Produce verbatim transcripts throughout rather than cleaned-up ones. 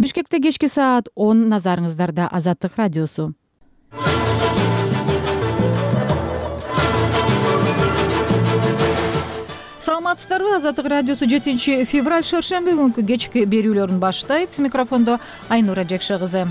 Бишкекте кечки саат он, назарыңыздарда Азаттык радиосу. Саламатсыздарбы? Азаттык радиосу жетинчи февраль шаршемби күнкү кечки берүүлөрүн баштайт. Микрофондо Айнура Жекше кызы.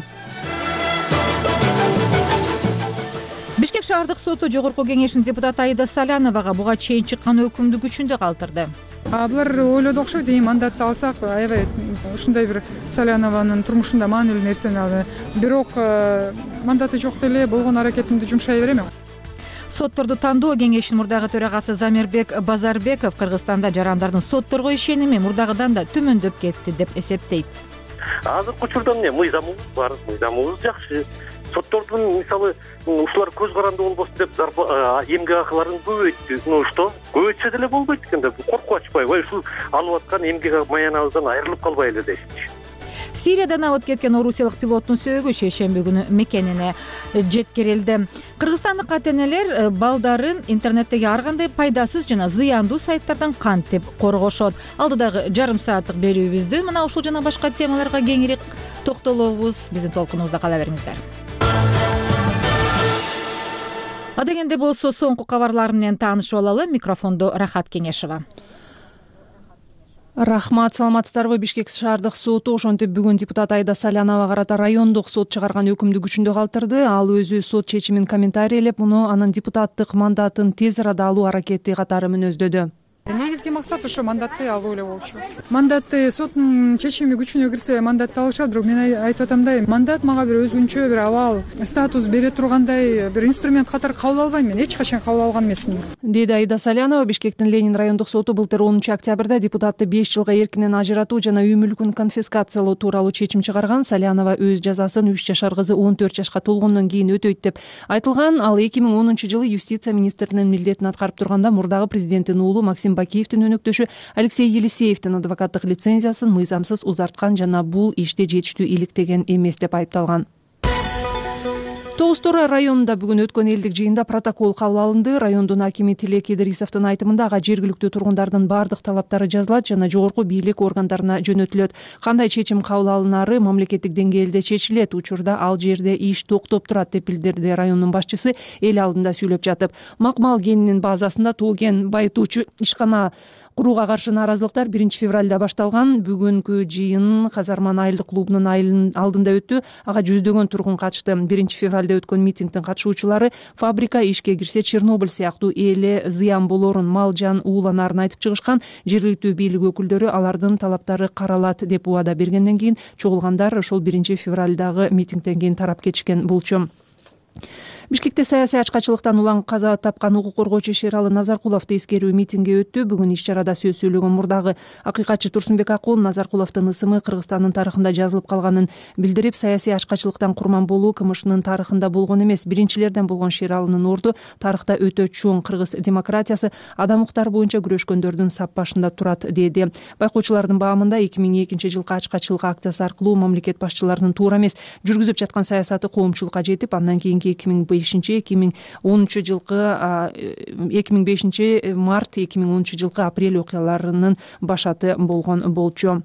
Бишкек шаардык соту жогорку кеңешинин депутаты Аида Саляновага буга чейин чыккан өкүмдү күчүндө калтырды. Булар ойлоду окшойт, эми мандатты алсак, аябай ушундай бир Салянованын турмушунда маанилүү нерсени алды. Бирок мандаты жок деле болгон аракетимди жумшай берем. Сотторду тандоо кеңешинин мурдагы төрагасы Замирбек Базарбеков Кыргызстанда жарандардын сотторго ишеними мурдагыдан да төмөндөп кетти деп эсептейт. Азыркы учурда эмне мыйзамыбыз бар, мыйзамыбыз жакшы. Соттордун мисалы ушулар көз каранды болбосун деп эмгек акыларын көбөйттү. Ну что? Көбөйтсө деле болбойт экенде. Коркуп ачпайбы? Ушул алып аткан эмгек маянабыздан айрылып калбайлы дешчи. Сириядан абыт кеткен орусиялык пилоттун сөөгү шейшемби күнү мекенине жеткирилди. Кыргызстандык ата-энелер балдарын интернеттеги ар кандай пайдасыз жана зыяндуу сайттардан кантип коргошот? Алдыдагы жарым сааттык берүүбүздө мына ушул жана башка темаларга кеңири токтолобуз. Биздин толкунубузда кала бериңиздер. Адегенде болсо соңку кабарлар менен таанышып алалы. Микрофондо Рахат Кеңешова. Рахмат, саламатсыздарбы? Бишкек шаардык соту ошентип бүгүн депутат Аида Салянова карата райондук сот чыгарган өкүмдү күчүндө калтырды. Ал өзү сот чечимин комментарийлеп, муну анын депутаттык мандатын тез арада алуу аракети катары мүнөздөдү. Негизги максат ошо мандатты алуу эле болчу. Мандатты соттун чечими күчүнө кирсе мандатты алышат, бирок мен айтып атамдай, мандат мага бир өзгөнчө бир абал, статус бере тургандай бир инструмент катары кабыл албайм мен, эч качан кабыл алган эмесмин. Деди Аида Салянова. Бишкектин Ленин райондук соту былтыр онунчу октябрда депутатты беш жылга эркинен ажыратуу жана үй мүлкүн конфискациялоо тууралуу чечим чыгарган. Салянова өз жазасын үч жашар кызы он төрт жашка толгондон кийин өтөйт деп айтылган. Ал эки миң онунчу жылы юстиция министринин милдетин аткарып турганда мурдагы президенттин уулу Максим Бакиевдин өнөктөшү Алексей Елисеевдин адвокаттык лицензиясын мыйзамсыз узарткан жана бул иште жетиштүү иликтеген эмес деп айыпталган. Тоғыз Торой районунда бүгүн өткөн элдик жыйында протокол кабыл алынды. Райондун акими Тилек Идрисовдун айтымында ага жергиликтүү тургундардын бардык талаптары жазылат жана жогорку бийлик органдарына жөнөтүлөт. Кандай чечим кабыл алынары мамлекеттик деңгээлде чечилет. Учурда ал жерде иш токтоп турат деп билдирди райондун башчысы эл алдында сүйлөп жатып. Макмал кенинин базасында тоо кен байытуучу ишкана курууга каршы нааразылыктар биринчи февралда башталган. Бүгүнкү жыйын Казарман айылдык клубунун алдында өттү. Ага жүздөгөн тургун катышты. биринчи февралда өткөн митингдин катышуучулары фабрика ишке кирсе Чернобыль сыяктуу эле зыян болорун, мал жан ууланарын айтып чыгышкан. Жергиликтүү бийлик өкүлдөрү алардын талаптары каралат деп убада бергенден кийин чогулгандар ошол биринчи февралдагы митингден кийин тарап кетишкен болчу. Бишкекте саясий ачкачылыктан улам каза тапкан укук коргоочу Шералы Назаркуловду эскерүү митинги өттү. Бүгүн иш чарада сөз сөйлөгөн мурдагы акыйкатчы Турсунбек Акун Назаркуловдун ысымы Кыргызстандын тарыхында жазылып калганын билдирип, саясий ачкачылыктан курман болуу КМШнын тарыхында болгон эмес. Биринчилерден болгон Шералынын орду тарыхта өтө чоң. Кыргыз демократиясы адам укуктары боюнча күрөшкөндөрдүн сап башында турат, деди. Байкоочулардын баамында эки миң экинчи жылкы ачкачылык акциясы аркылуу мамлекет башчыларынын туура эмес жүргүзүп жаткан саясаты коомчулукка жетип, андан кийинки эки миң эки миң онунчу жылкы эки миң бешинчи март эки миң онунчу жылкы апрель окуяларынын башаты болгон болчу.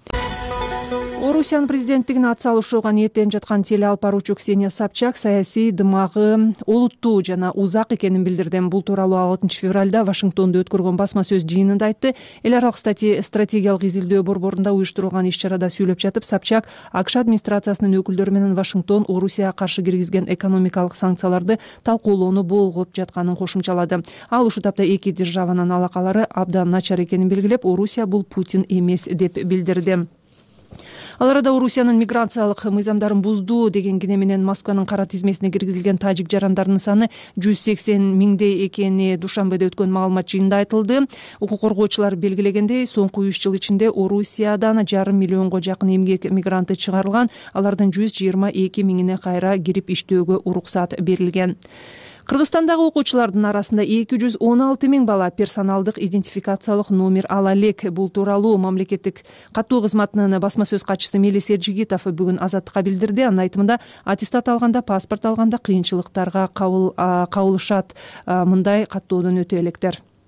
Орусиянын президенттигине ат салышууга ниеттенип жаткан телеалп баруучу Ксения Собчак саясий дымагы олуттуу жана узак экенин билдирди. Бул тууралуу алтынчы февралда Вашингтондо өткөргөн басма сөз жыйынында айтты. Эл аралык стратегиялык изилдөө борборунда уюштурулган иш чарада сүйлөп жатып, Собчак АКШ администрациясынын өкүлдөрү менен Вашингтон Орусияга каршы киргизген экономикалык санкцияларды талкуулоону болгоп жатканын кошумчалады. Ал ушул тапта эки державанын алакалары абдан начар экенин белгилеп, Орусия бул Путин эмес деп билдирди. Ал арада Орусиянын миграциялык мыйзамдарын бузду деген кине менен Москванын кара тизмесине киргизилген тажик жарандардын саны жүз сексен миңдей экени Душанбеде өткөн маалымат жыйынында айтылды. Укук коргоочулар белгилегендей, соңку үч жыл ичинде Орусиядан жарым миллионго жакын эмгек мигранты чыгарылган. Алардын жүз жыйырма эки миңине кайра кирип иштөөгө уруксат берилген. Кыргызстандагы окуучулардын арасында эки жүз он алты миң бала персоналдык идентификациялык номер ала элек. Бул тууралуу мамлекеттик каттоо кызматынын басма сөз катчысы Мелис Эржигитов бүгүн Азаттыкка билдирди. Анын айтымында, аттестат алганда, паспорт алганда кыйынчылыктарга кабылышат, мындай каттоодон өтө электер.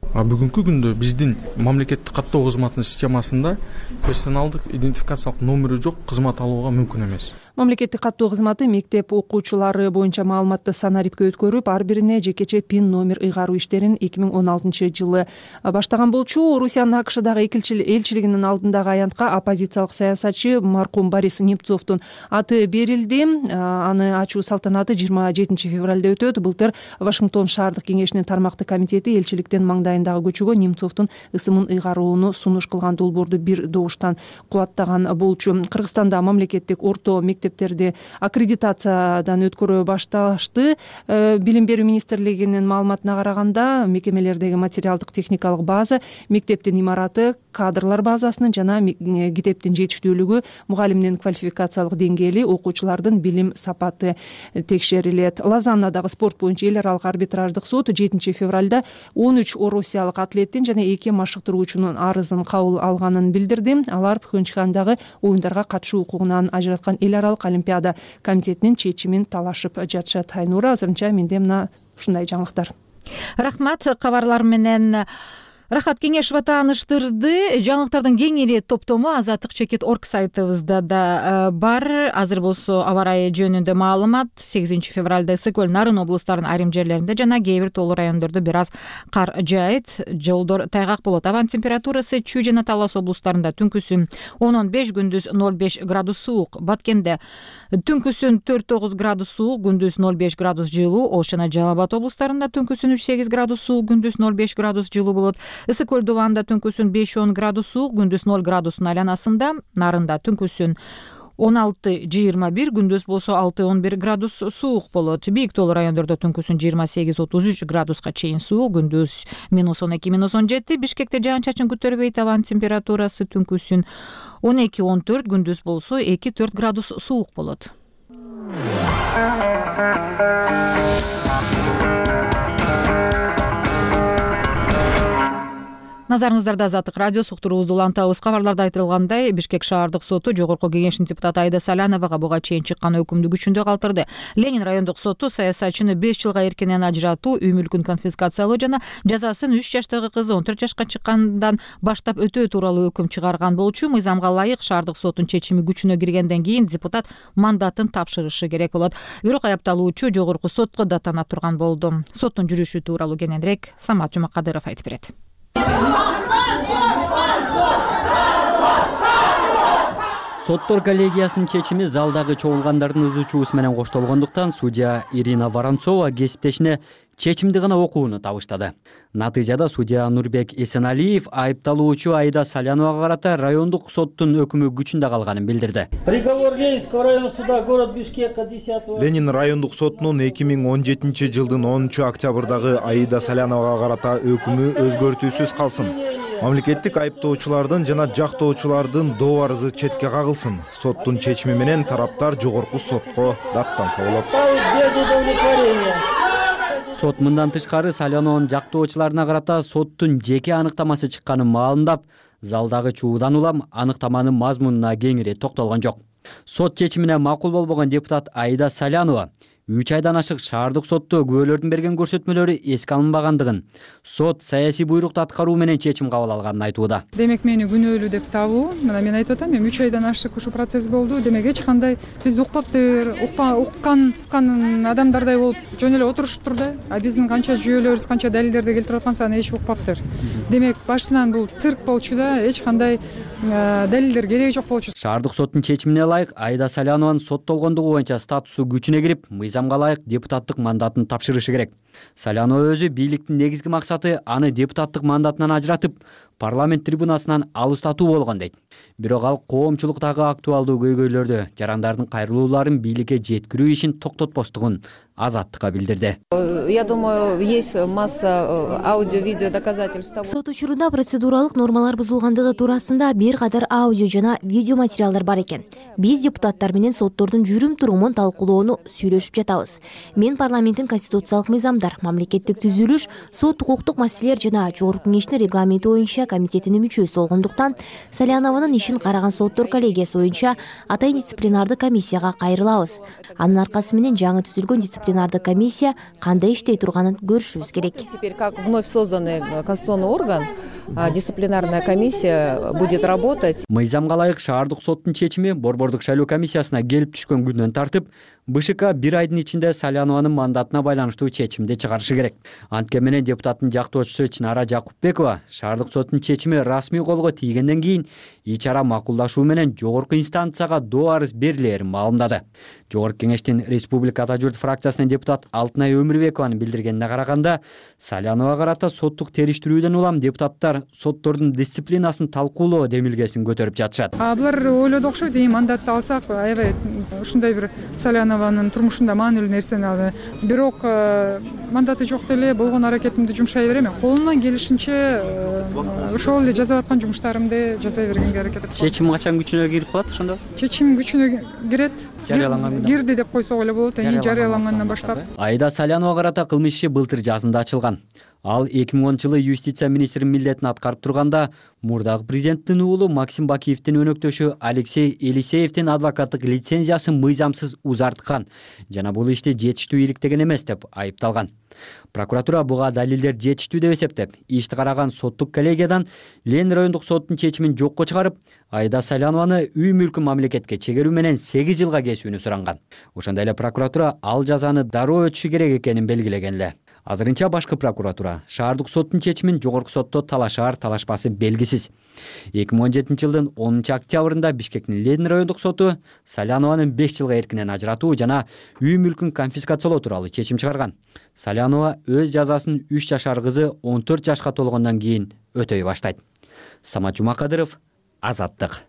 А бүгүнкү күндө биздин мамлекеттик каттоо кызматынын системасында персоналдык идентификациялык номери жок кызмат алууга мүмкүн эмес. Мамлекеттик каттоо кызматы мектеп окуучулары боюнча маалыматты санарипке өткөрүп, ар бирине жекече пин номер ыйгаруу иштерин эки миң он алтынчы жылы баштаган болчу. Орусиянын АКШдагы элчилигинин алдындагы аянтка оппозициялык саясатчы маркум Борис Немцовдун аты берилди. Аны ачуу салтанаты жыйырма жетинчи февралда өтөт. Былтыр Вашингтон шаардык кеңешинин тармактык комитети элчиликтин маңдайындагы көчөгө Немцовдун ысымын ыйгарууну сунуш кылган долбоорду бир добуштан кубаттаган болчу. Кыргызстанда мамлекеттик орто мектептерди аккредитациядан өткөрө башташты. Билим берүү министрлигинин маалыматына караганда, мекемелердеги материалдык техникалык база, мектептин имараты, кадрлар базасынын жана китептин жетиштүүлүгү, мугалимдин квалификациялык деңгээли, окуучулардын билим сапаты текшерилет. Лозаннадагы спорт боюнча эл аралык арбитраждык сот жетинчи февралда он үч орусиялык атлеттин жана эки машыктыруучунун арызын кабыл алганын билдирди. Алар Пхенчхандагы оюндарга катышуу укугунан ажыраткан эл аралык олимпиада комитетинин чечимин талашып жатышат. Айнура, азырынча менде мына ушундай жаңылыктар. Рахмат. Кабарлар менен Рахат Кеңешова тааныштырды. Жаңылыктардын кеңири топтому Азаттык чекит точка орг сайтыбызда да бар. Азыр болсо аба ырайы жөнүндө маалымат. сегизинчи февралда Ысык көл, Нарын облустарынын айрым жерлеринде жана кээ бир тоолуу райондордо бир аз кар жаайт. Жолдор тайгак болот. Абанын температурасы Чүй жана Талас облустарында түнкүсүн он он беш, күндүз ноль беш градус суук. Баткенде түнкүсүн төрт тогуз градус суук, күндүз ноль беш градус жылуу. Ош жана Жалал Абад облустарында түнкүсүн үч сегиз градус суук, күндүз ноль беш градус жылуу болот. Ысык көл Дубанда түнкүсүн беш он градус суук, күндүз ноль градустун айланасында. Нарында түнкүсүн он алты жыйырма бир, күндүз болсо алты он бир градус суук болот. Бийик тоолуу райондордо түнкүсүн жыйырма сегиз отуз үч градуска чейин суук, күндүз минус он эки минус он жети. Бишкекте жаан чачын көтөрбөйт. Абанын температурасы түнкүсүн он эки он төрт, күндүз болсо эки төрт градус суук болот. Назарыңыздарда Азаттык радиосу уктуруубузду улантабыз. Кабарларда айтылгандай, Бишкек шаардык соту жогорку кеңештин депутаты Айда Саляновага буга чейин чыккан өкүмдү күчүндө калтырды. Ленин райондук соту саясатчыны беш жылга эркинен ажыратуу, үй мүлкүн конфискациялоо жана жазасын үч жаштагы кызы он төрт жашка чыккандан баштап өтөө тууралуу өкүм чыгарган болчу. Мыйзамга ылайык шаардык соттун чечими күчүнө киргенден кийин депутат мандатын тапшырышы керек болот. Бирок аяпталуучу жогорку сотко даттана турган болду. Соттун жүрүшү тууралуу кененирээк Самат Жумакадыров айтып берет. Соттор коллегиясынын чечими залдагы чогулгандардын ызы чуусу менен коштолгондуктан судья Ирина Воронцова кесиптешине чечимди гана окууну табыштады. Натыйжада судья Нурбек Эсеналиев айыпталуучу Айда Саляновага карата райондук соттун өкүмү күчүндө калганын билдирди. Приговор Ленинского районного суда город Бишкека десятого Ленин райондук сотунун эки миң он жетинчи жылдын онунчу октябрдагы Айда Саляновага карата өкүмү өзгөртүүсүз калсын. Мамлекеттик айыптоочулардын жана жактоочулардын доо арызы четке кагылсын. Соттун чечими менен тараптар жогорку сотко даттанса болот. Сот мындан тышкары Салянованын жактоочуларына карата соттун жеке аныктамасы чыкканын маалымдап, залдагы чуудан улам аныктаманын мазмунуна кеңири токтолгон жок. Сот чечимине макул болбогон депутат Айда Салянова үч айдан ашык шаардык сотто күбөлөрдүн берген көрсөтмөлөрү эске алынбагандыгын, сот саясий буйрукту аткаруу менен чечим кабыл алганын айтууда. Демек мени күнөөлүү деп табуу, мына мен айтып атам, эми үч айдан ашык ушу процесс болду. Демек эч кандай бизди укпаптыр, уккан уккан адамдардай болуп жөн эле отуруштур да. А биздин канча жүйөлөрүбүз, канча далилдерди келтирип атканса аны эч укпаптыр. Демек башынан бул цирк болчу да, эч кандай далилдер кереги жок болчу. Шаардык соттун чечимине ылайык Айда Салянованын соттолгондугу боюнча статусу күчүнө кирип, мыйзамга ылайык депутаттык мандатын тапшырышы керек. Салянова өзү бийликтин негизги максаты аны депутаттык мандатынан ажыратып, парламент трибунасынан алыстатуу болгон дейт. Бирок ал коомчулуктагы актуалдуу көйгөйлөрдү, жарандардын кайрылууларын бийликке жеткирүү ишин токтотпостугун Азаттыкка билдирди. Я думаю, есть масса аудио-видео доказательств. Сот учурунда процедуралык нормалар бузулгандыгы туурасында бир катар аудио жана видео материалдар бар экен. Биз депутаттар менен соттордун жүрүм турумун талкуулоону сүйлөшүп жатабыз. Мен парламенттин конституциялык мыйзамдар, мамлекеттик түзүлүш, сот укуктук маселелер жана жогорку кеңештин регламенти боюнча комитетинин мүчөсү болгондуктан Салянованын ишин караган соттор коллегиясы боюнча атайын дисциплинардык комиссияга кайрылабыз. Анын аркасы менен жаңы түзүлгөн дисциплин дисциплинардык комиссия кандай иштей турганын көрүшүбүз керек. Теперь как вновь созданный конституционный орган, дисциплинарная комиссия будет работать. Мыйзамга ылайык шаардык соттун чечими борбордук шайлоо комиссиясына келип түшкөн күндөн тартып БШК бир айдын ичинде Салянованын мандатына байланыштуу чечимди чыгарышы керек. Анткени менен депутаттын жактоочусу Чынара Жакупбекова шаардык соттун чечими расмий колго тийгенден кийин ич ара макулдашуу менен жогорку инстанцияга доо арыз берилээрин маалымдады. Жогорку кеңештин Республика Ата журт фракциясынын депутат Алтынай Өмүрбекованын билдиргенине караганда, Саляновага карата соттук териштирүүдөн улам депутаттар соттордун дисциплинасын талкуулоо демилгесин көтөрүп жатышат. А булар ойлоду окшойт, эми мандатты алсак, аябай ушундай бир Салянованын турмушунда маанилүү нерсени алды. Бирок мандаты жок деле болгон аракетимди жумшай берем. Колумдан келишинче ошол эле жасап аткан жумуштарымды жасай бергенге аракет кылам. Чечим качан күчүнө кирип калат ошондо? Чечим күчүнө кирет. Жарыяланган кирди деп койсок эле болот. Эми жарыялангандан баштап. Аида Салянова карата кылмыш иши былтыр жазында ачылган. Ал эки миң онунчу жылы юстиция министринин милдетин аткарып турганда мурдагы президенттин уулу Максим Бакиевдин өнөктөшү Алексей Елисеевдин адвокаттык лицензиясын мыйзамсыз узарткан жана бул ишти жетиштүү иликтеген эмес деп айыпталган. Прокуратура буга далилдер жетиштүү деп эсептеп, ишти караган соттук коллегиядан Ленин райондук соттун чечимин жокко чыгарып, Аида Салянованы үй мүлкүн мамлекетке чегерүү менен сегиз жылга кесүүнү суранган. Ошондой эле прокуратура ал жазаны дароо өтүшү керек экенин белгилеген эле. Азырынча башкы прокуратура шаардык соттун чечимин жогорку сотто талашаар талашпасы белгисиз. эки миң он жетинчи жылдын онунчу октябрында Бишкектин Ленин райондук соту Салянованын беш жылга эркинен ажыратуу жана үй мүлкүн конфискациялоо тууралуу чечим чыгарган. Салянова өз жазасын үч жашар кызы он төрт жашка толгондон кийин өтөй баштайт. Самат Жумакадыров, Азаттык.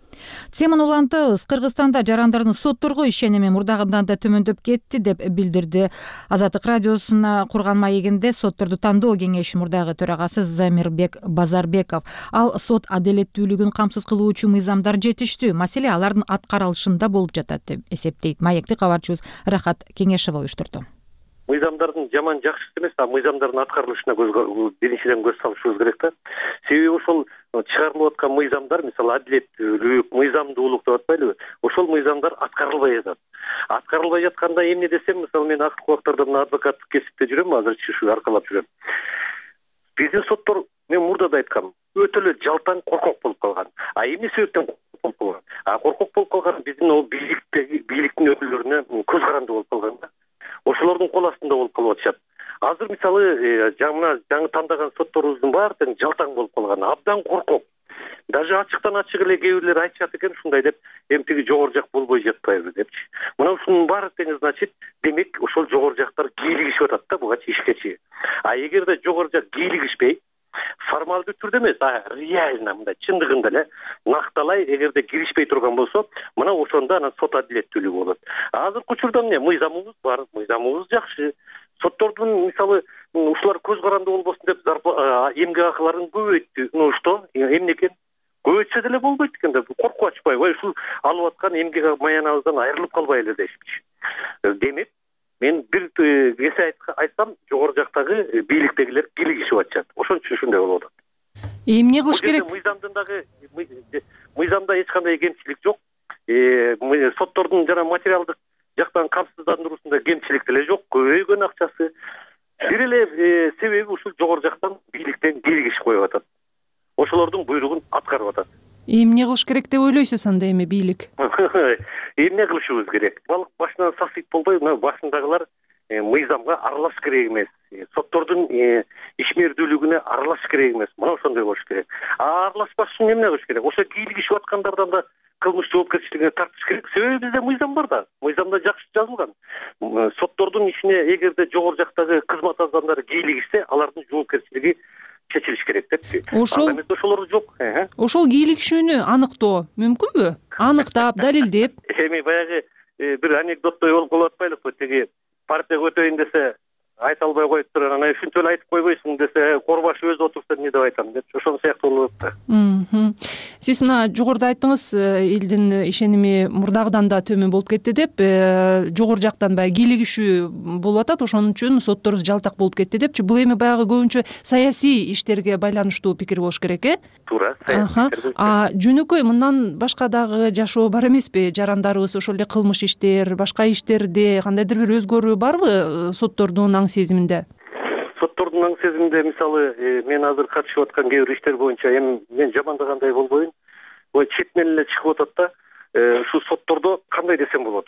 Теманы улантабыз. Кыргызстанда жарандардын сотторго ишеними мурдагыдан да төмөндөп кетти деп билдирди. Азаттык радиосуна курган маегинде сотторду тандоо кеңеши мурдагы төрагасы Замирбек Базарбеков. Ал сот адилеттүүлүгүн камсыз кылуучу мыйзамдар жетиштүү, маселе алардын аткарылышында болуп жатат деп эсептейт. Маекти кабарчыбыз Рахат Кеңешева уюштурду. Мыйзамдардын жаман жакшы эмес, а мыйзамдардын аткарылышына биринчиден көз салышыбыз керек да. Себеби ошол чыгарылып аткан мыйзамдар, мисалы адилеттүүлүк, мыйзамдуулук деп атпайлыбы? Ошол мыйзамдар аткарылбай жатат. Аткарылбай жатканда эмне десем, мисалы мен акыркы убактарда мына адвокаттык кесипте жүрөм, азыр чыгыш аркалап жүрөм. Биздин соттор, мен мурда да айткам, өтө эле жалтаң, коркок болуп калган. А эмне себептен коркок болуп калган? А коркок болуп калган биздин ол бийликтеги бийликтин өкүлдөрүнө көз каранды болуп калган да. Ошолордун кол астында болуп калып атышат. Азыр мисалы жаңы жаңы тандаган сотторубуздун баары тең жалтаң болуп калган, абдан коркок. Даже ачыктан ачык эле кээ бирлер айтышат экен ушундай деп, эми тиги жогору жак болбой жатпайбы депчи. Мына ушунун баары тең значит, демек ошол жогору жактар кийлигишип атат да буга ишкечи. А эгерде жогору жак кийлигишпей, формалдуу түрдө эмес, а реально мындай чындыгында эле накталай эгерде киришпей турган болсо, мына ошондо анан сот адилеттүүлүгү болот. Азыркы учурда эмне мыйзамыбыз бар, мыйзамыбыз жакшы. Соттордун мисалы ушулар көз каранды болбосун деп эмгек акыларын көбөйттү. Ну что? Эмне экен? Көбөйтсө деле болбойт экен деп коркуп ачпайбы? Ушул алып аткан эмгек маянабыздан айрылып калбайлы дешчи. Демек, мен бир кесе айтсам, жогору жактагы бийликтегилер кийлигишип атышат. Ошон үчүн ушундай болуп атат. Эмне кылыш керек? Мыйзамдын дагы мыйзамда эч кандай кемчилик жок. Э, соттордун жана материалдык жактан камсыздандыруусунда кемчилик деле жок, көбөйгөн акчасы. Бир эле себеби ушул жогору жактан бийликтен кийлигишип коюп атат. Ошолордун буйругун аткарып атат. Эмне кылыш керек деп ойлойсуз анда эми бийлик? Эмне кылышыбыз керек? Балык башынан сасыйт болбой, мына башындагылар мыйзамга аралаш керек эмес. Соттордун ишмердүүлүгүнө аралаш керек эмес. Мына ошондой болуш керек. А аралашпаш үчүн эмне кылыш керек? Ошо кийлигишип аткандардан да кылмыш жоопкерчилигине тартыш керек. Себеби бизде мыйзам бар да. Мыйзамда жакшы жазылган. Соттордун ишине эгерде жогору жактагы кызмат адамдары кийлигишсе, алардын жоопкерчилиги чечилиш керек депчи. Ошол ошолор жок. Ошол кийлигишүүнү аныктоо мүмкүнбү? Аныктап, далилдеп. Эми баягы бир анекдоттой болуп калып атпайлыкпы? Тиги партия өтөйүн десе, айта албай коюп туруп анан ушинтип эле айтып койбойсуң десе Корбаш өзү отурса эмне деп айтам деп ошол сыяктуу болуп атат да. Сиз мына жогоруда айттыңыз, элдин ишеними мурдагыдан да төмөн болуп кетти деп, жогору жактан баягы кийлигишүү болуп атат, ошон үчүн сотторубуз жалтак болуп кетти депчи. Бул эми баягы көбүнчө саясий иштерге байланыштуу пикир болуш керек, э? Туура, саясий. А жөнөкөй мындан башка дагы жашоо бар эмеспи? Жарандарыбыз ошол эле кылмыш иштер, башка иштерде кандайдыр бир өзгөрүү барбы соттордун аң сезиминде? Соттордун аң сезиминде мисалы мен азыр катышып аткан кээ бир иштер боюнча эми мен жамандагандай болбойм. Ой четинен эле чыгып атат да, ушу соттордо кандай десем болот?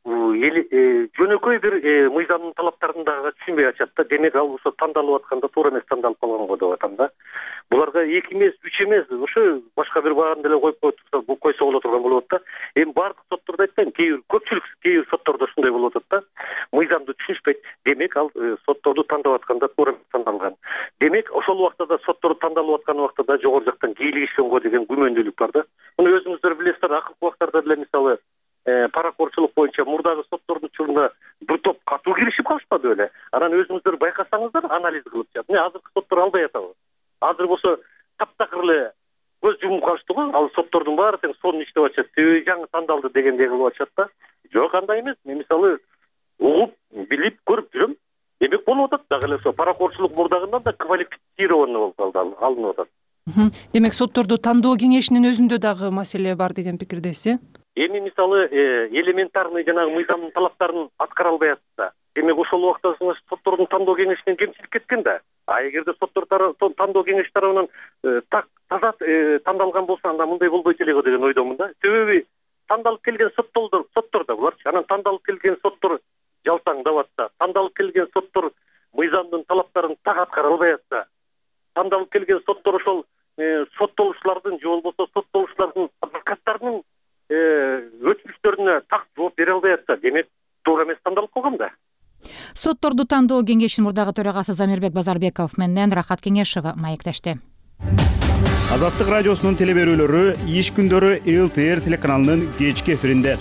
Жөнөкөй бир мыйзамдын талаптарын дагы түшүнбөй ачат да. Демек ал ошо тандалып атканда туура эмес тандалып калганго деп атам да. Буларга эки эмес, үч эмес, ошо башка бир бааны деле коюп койсо, бул койсо боло турган болот да. Эми бардык соттордо айтпайм, кээ бир көпчүлүк кээ бир соттордо ушундай болуп атат да. Мыйзамды түшүнүшпөйт. Демек ал сотторду тандап атканда туура тандалган. Демек ошол убакта да сотторду тандалып аткан убакта да жогору жактан кийлигишкенго деген күмөндүүлүк бар да. Муну өзүңүздөр билесиздер, акыркы убактарда деле мисалы паракорчулук боюнча мурдагы соттордун учурунда бир топ катуу киришип калышпады беле. Анан өзүңүздөр байкасаңыздар, анализ кылып, мына азыркы соттор албай атабы. Азыр болсо таптакыр эле көз жумуп калышты го. Ал соттордун баары тең сонун иштеп атышат, себеби жаңы тандалды дегендей кылып атышат да. Жок, андай эмес. Мен мисалы угуп, билип, көрүп жүрөм. Демек болуп атат дагы эле ошо паракорчулук мурдагынан да квалифицированный болуп алынып атат. Демек сотторду тандоо кеңешинин өзүндө дагы маселе бар деген пикирдесиз, э? Эми мисалы элементарный жанагы мыйзамдын талаптарын аткара албай атса, демек ошол убакта соттордун тандоо кеңешинен кемчилик кеткен да. А эгерде соттор тандоо кеңеши тарабынан так таза тандалган болсо, анда мындай болбойт эле деген ойдомун да. Себеби тандалып келген соттордор, соттор да буларчы. Анан тандалып келген соттор жалтаңдап атса, тандалып келген соттор мыйзамдын талаптарын так аткара албай атса, тандалып келген соттор ошол соттолушулардын же болбосо соттолушулардын адвокаттарынын өтүнүчтөрүнө так жооп бере албай атса, демек туура эмес тандалып калган да. Сотторду тандоо кеңешинин мурдагы төрагасы Замирбек Базарбеков менен Рахат Кеңешова маектешти. Азаттык радиосунун телеберүүлөрү иш күндөрү эл тэ эр телеканалынын кечки эфиринде.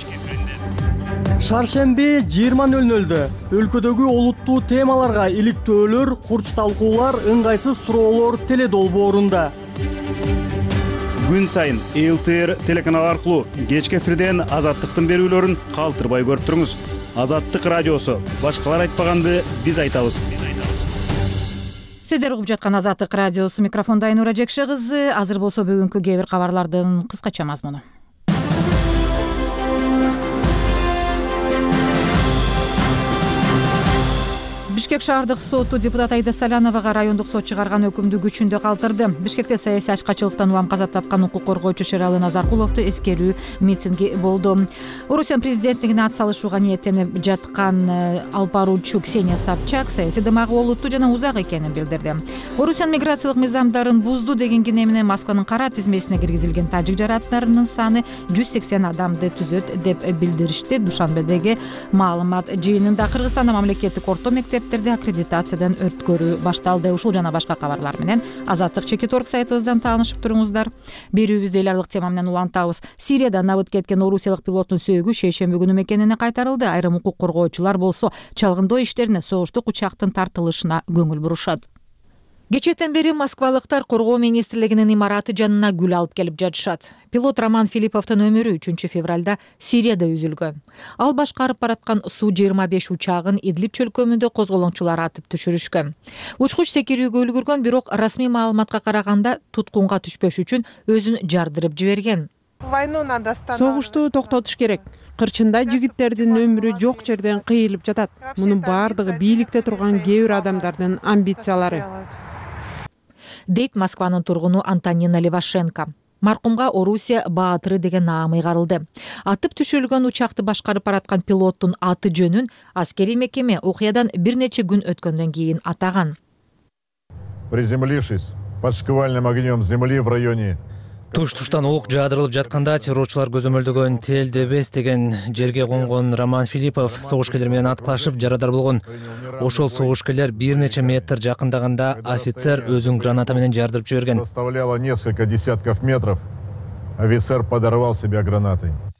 Шаршемби жыйырма нөл нөлдө өлкөдөгү олуттуу темаларга иликтөөлөр, курч талкуулар, ыңгайсыз суроолор теледолбоорунда. Күн сайын эл тэ эр телеканалы аркылуу кечки эфирден азаттыктын берүүлөрүн калтырбай көрүп туруңуз. Азаттык радиосу, башкалар айтпаганды биз айтабыз. Сиздер угуп жаткан Азаттык радиосу, микрофонда Айнура Жекше кызы. Азыр болсо бүгүнкү кээ бир кабарлардын кыскача мазмуну. Бишкек шаардык соту депутат Аида Саляновага райондук сот чыгарган өкүмдү күчүндө калтырды. Бишкекте саясий ачкачылыктан улам каза тапкан укук коргоочу Шералы Назаркуловду эскерүү митинги болду. Орусия президенттигине ат салышууга ниеттенип жаткан алып баруучу Ксения Собчак саясий дымагы олуттуу жана узак экенин билдирди. Орусиянын миграциялык мыйзамдарын бузду деген кине менен Москванын кара тизмесине киргизилген тажик жараттарынын саны жүз сексен адамды түзөт деп билдиришти. Душанбедеги маалымат жыйынында Кыргызстанда мамлекеттик орто мектеп аккредитациядан өткөрүү башталды. Ушул жана башка кабарлар менен Азаттык чекит точка орг сайтыбыздан таанышып туруңуздар. Берүүбүздү эл аралык тема менен улантабыз. Сирияда набыт кеткен орусиялык пилоттун сөөгү шейшемби күнү мекенине кайтарылды. Айрым укук коргоочулар болсо чалгындоо иштерине согуштук учактын тартылышына көңүл бурушат. Кечээден бери москвалыктар коргоо министрлигинин имараты жанына гүл алып келип жатышат. Пилот Роман Филипповдун өмүрү үчүнчү февралда Сирияда үзүлгөн. Ал башкарып бараткан Су жыйырма беш учагын Идлиб чөлкөмүндө козголоңчулар атып түшүрүшкөн. Учкуч секирүүгө үлгүргөн, бирок расмий маалыматка караганда туткунга түшпөш үчүн өзүн жардырып жиберген. Согушту токтотуш керек. Кырчында жигиттердин өмүрү жок жерден кыйылып жатат. Мунун баардыгы бийликте турган кээ бир адамдардын амбициялары. Дейт Москванын тургуну Антонина Левашенко. Маркумга Орусия баатыры деген наам ыйгарылды. Атып түшүрүлгөн учакты башкарып бараткан пилоттун аты жөнүн аскерий мекеме окуядан бир нече күн өткөндөн кийин атаган. Приземлившись под шквальным огнем земли в районе Туш-туштан ок жаадырылып жатканда террорчулар көзөмөлдөгөн Тель-Дебес деген жерге конгон Роман Филиппов согушкерлер менен аткылашып жарадар болгон. Ошол согушкерлер бир нече метр жакындаганда офицер өзүн граната менен жардырып жиберген. Составляло несколько десятков метров. Офицер подорвал себя гранатой.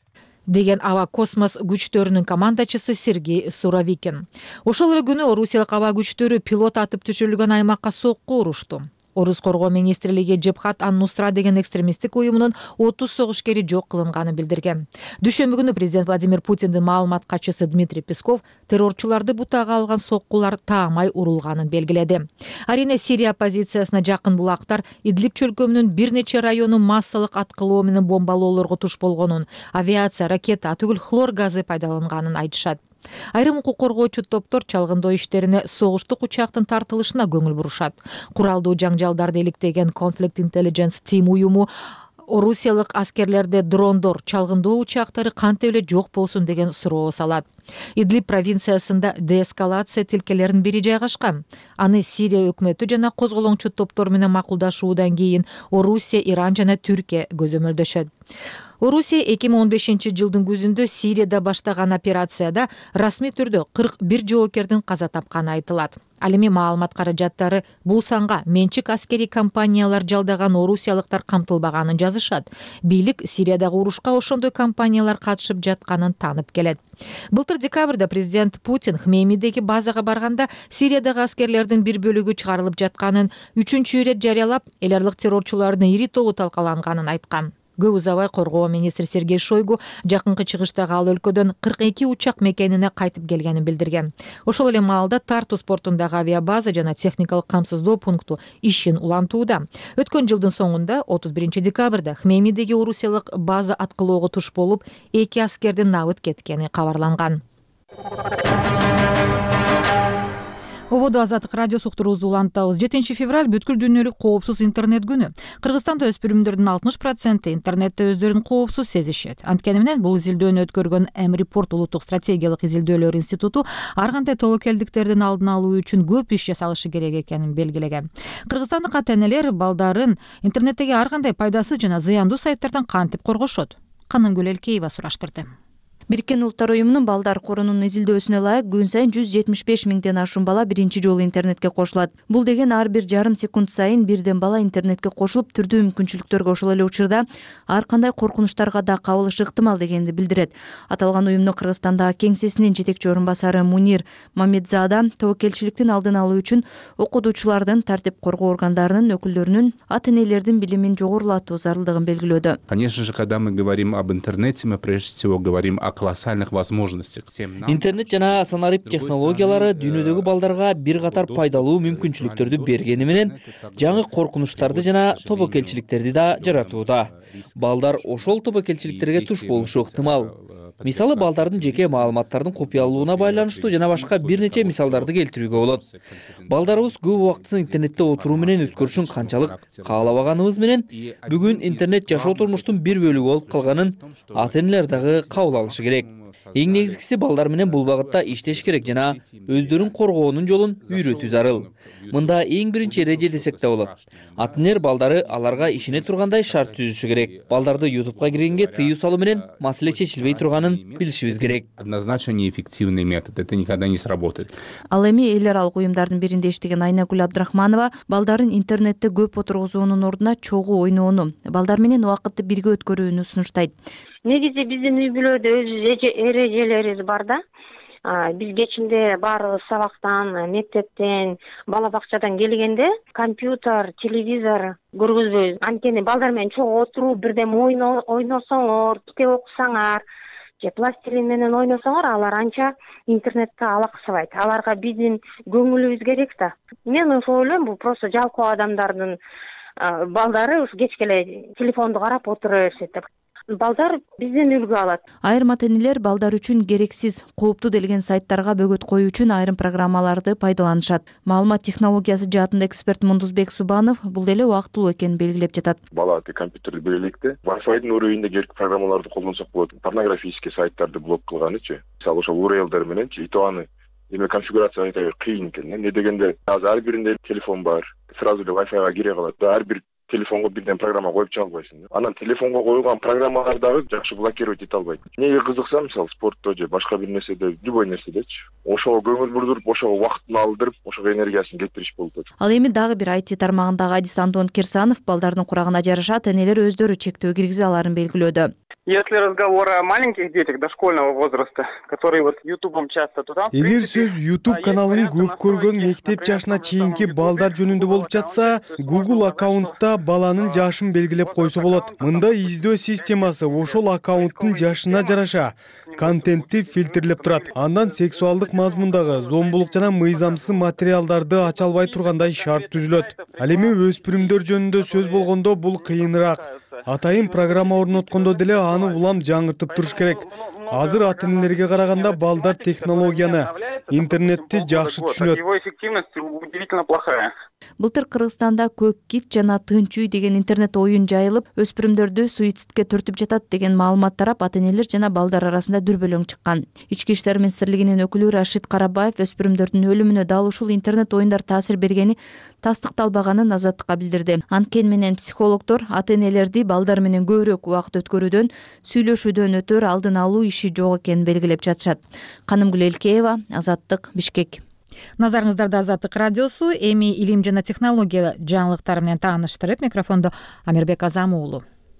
деген аба космос күчтөрүнүн командачысы Сергей Суровикин. Ошол эле күнү орусиялык аба күчтөрү пилот атып түшүрүлгөн аймакка сокку урушту. Орус коргоо министрлиги Джебхат ан-Нусра деген экстремисттик уюмунун отуз согушкери жок кылынганын билдирген. Дүйшөмбү күнү президент Владимир Путиндин маалымат катчысы Дмитрий Песков террорчуларды бутага алган соккулар таамай урулганын белгиледи. Арине Сирия оппозициясына жакын булактар Идлиб чөлкөмүнүн бир нече району массалык аткылоо менен бомбалоолорго туш болгонун, авиация, ракета түгүл хлор газы пайдаланганын айтышат. Айрым укук коргоочу топтор чалгындоо иштерине согуштук учактын тартылышына көңүл бурушат. Куралдуу жаңжалдарды иликтеген Conflict Intelligence Team уюму орусиялык аскерлерде дрондор, чалгындоо учактары кантип эле жок болсун деген суроо салат. Идлиб провинциясында деэскалация тилкелеринин бири жайгашкан. Аны Сирия өкмөтү жана козголоңчу топтор менен макулдашуудан кийин Орусия, Иран жана Түркия көзөмөлдөшөт. Орусия эки миң он бешинчи жылдын күзүндө Сирияда баштаган операцияда расмий түрдө кырк бир жоокердин каза тапканы айтылат. Ал эми маалымат каражаттары бул санга менчик аскери компаниялар жалдаган орусиялыктар камтылбаганын жазышат. Бийлик Сириядагы урушка ошондой компаниялар катышып жатканын таанып келет. Былтыр декабрда президент Путин Хмеймидеги базага барганда Сириядагы аскерлердин бир бөлүгү чыгарылып жатканын үчүнчү ирет жарыялап, эл аралык террорчулардын ири тобу талкаланганын айткан. Көп узабай коргоо министри Сергей Шойгу жакынкы чыгыштагы ал өлкөдөн кырк эки учак мекенине кайтып келгенин билдирген. Ошол эле маалда Тартус портундагы авиабаза жана техникалык камсыздоо пункту ишин улантууда. Өткөн жылдын соңунда отуз биринчи декабрда Хмеймидеги орусиялык база аткылоого туш болуп, эки аскердин набыт кеткени кабарланган. Ободо Азаттык радиосу уктуруубузду улантабыз. жетинчи февраль бүткүл дүйнөлүк коопсуз интернет күнү. Кыргызстанда өспүрүмдөрдүн алтымыш проценти интернетте өздөрүн коопсуз сезишет. Анткени менен бул изилдөөнү өткөргөн М-Report улуттук стратегиялык изилдөөлөр институту ар кандай тобокелдиктердин алдын алуу үчүн көп иш жасалышы керек экенин белгилеген. Кыргызстандык ата-энелер балдарын интернеттеги ар кандай пайдасыз жана зыяндуу сайттардан кантип коргошот? Канымгүл Элкеева сураштырды. Бириккен Улуттар уюмунун балдар корунун изилдөөсүнө ылайык күн сайын жүз жетимиш беш миңден ашуун бала биринчи жолу интернетке кошулат. Бул деген ар бир жарым секунд сайын бирден бала интернетке кошулуп, түрдүү мүмкүнчүлүктөргө ошол эле учурда ар кандай коркунучтарга да кабылышы ыктымал дегенди билдирет. Аталган уюмдун Кыргызстандагы кеңсесинин жетекчи орун басары Мунир Мамедзада тобокелчиликтин алдын алуу үчүн окутуучулардын, тартип коргоо органдарынын өкүлдөрүнүн, ата-энелердин билимин жогорулатуу зарылдыгын белгилөөдө. Конечно же, когда мы говорим об интернете, мы прежде всего говорим о колоссальных возможностях. Интернет жана санарип технологиялары дүйнөдөгү балдарга бир катар пайдалуу мүмкүнчүлүктөрдү бергени менен жаңы коркунучтарды жана тобокелчиликтерди да жаратууда. Балдар ошол тобокелчиликтерге туш болушу ыктымал. Мисалы, балдардын жеке маалыматтардын купуялуулуна байланыштуу жана башка бир нече мисалдарды келтирүүгө болот. Балдарыбыз көп убактысын интернетте отуруу менен өткөрүшүн канчалык каалабаганыбыз менен бүгүн интернет жашоо турмуштун бир бөлүгү болуп калганын ата-энелер дагы кабыл алышы керек. Эң негизгиси балдар менен бул багытта иштеш керек жана өздөрүн коргоонун жолун үйрөтүү зарыл. Мында эң биринчи эреже десек да болот. Ата-энелер балдары аларга ишене тургандай шарт түзүшү керек. Балдарды ютубка киргенге тыюу салуу менен маселе чечилбей турганын билишибиз керек. Однозначно неэффективный метод, это никогда не сработает. Ал эми эл аралык уюмдардын биринде иштеген Айнагүл Абдрахманова балдарын интернетте көп отургузуунун ордуна чогуу ойноону, балдар менен убакытты бирге өткөрүүнү сунуштайт. Негизи биздин үй бүлөдө өз эрежелерибиз бар да. Биз кечинде баарыбыз сабактан, мектептен, бала бакчадан келгенде компьютер, телевизор көргөзбөйбүз. Анткени балдар менен чогуу отуруп бирдеме ойносоңор, китеп окусаңар, же пластилин менен ойносоңор, алар анча интернетке алаксыбайт. Аларга биздин көңүлүбүз керек да. Мен ошо ойлойм, бул просто жалкоо адамдардын балдары ушу кечке эле телефонду карап отура беришет деп. Балдар бизден үлгү алат. Айрым ата-энелер балдар үчүн керексиз, кооптуу делген сайттарга бөгөт коюу үчүн айрым программаларды пайдаланышат. Маалымат технологиясы жаатында эксперт Мундузбек Субанов бул деле убактылуу экенин белгилеп жатат. Бала компьютерди биле электе Wi-Fi'дин өрөйүндө керек программаларды колдонсок болот. Порнографический сайттарды блок кылганычы. Мисалы ошол ю ар элдер менен итоаны эме конфигурация айта кыйын экен. Не дегенде азыр ар биринде телефон бар. Сразу эле Wi-Fi'га кире калат. Ар бир телефонго бирден программа коюп чыга албайсың. Анан телефонго коюлган программалар дагы жакшы блокировать эте албайт. Эмнеге кызыкса, мисалы спортто же башка бир нерседе, любой нерседечи, ошого көңүл бурдуруп, ошого убактын алдырып, ошого энергиясын кетириш болуп атат. Ал эми дагы бир ай ти тармагындагы адис Антон Кирсанов балдардын курагына жараша ата-энелер өздөрү чектөө киргизе аларын белгилөөдө. Если разговор о маленьких детях дошкольного возраста, которые вот ютубом часто туда. Эгер сөз YouTube каналын көп көргөн мектеп жашына чейинки балдар жөнүндө болуп жатса, Google аккаунтта баланын жашын белгилеп койсо болот. Мында издөө системасы ошол аккаунттун жашына жараша контентти фильтрлеп турат. Андан сексуалдык мазмундагы зомбулук жана мыйзамсыз материалдарды ача албай тургандай шарт түзүлөт. Ал эми өспүрүмдөр жөнүндө сөз болгондо бул кыйыныраак. Атайын программа орноткондо деле аны улам жаңыртып туруш керек. Азыр ата-энелерге караганда балдар технологияны, интернетти жакшы түшүнөт. Его эффективность удивительно плохая. Былтыр Кыргызстанда Көк кит жана Тынч үй деген интернет оюн жайылып, өспүрүмдөрдү суицидке түртүп жатат деген маалымат тарап, ата-энелер жана балдар арасында дүрбөлөң чыккан. Ички иштер министрлигинин өкүлү Рашид Карабаев өспүрүмдөрдүн өлүмүнө дал ушул интернет оюндар таасир бергени тастыкталбаганын Азаттыкка билдирди. Анткени менен психологдор ата-энелерди балдар менен көбүрөөк убакыт өткөрүүдөн, сүйлөшүүдөн өтөр алдын алуу иши жок экенин белгилеп жатышат. Канымгүл Элкеева, Азаттык, Бишкек. Назарыңыздарда Азаттык радиосу. Эми илим жана технология жаңылыктары менен тааныштырып, микрофондо Амирбек Азам уулу.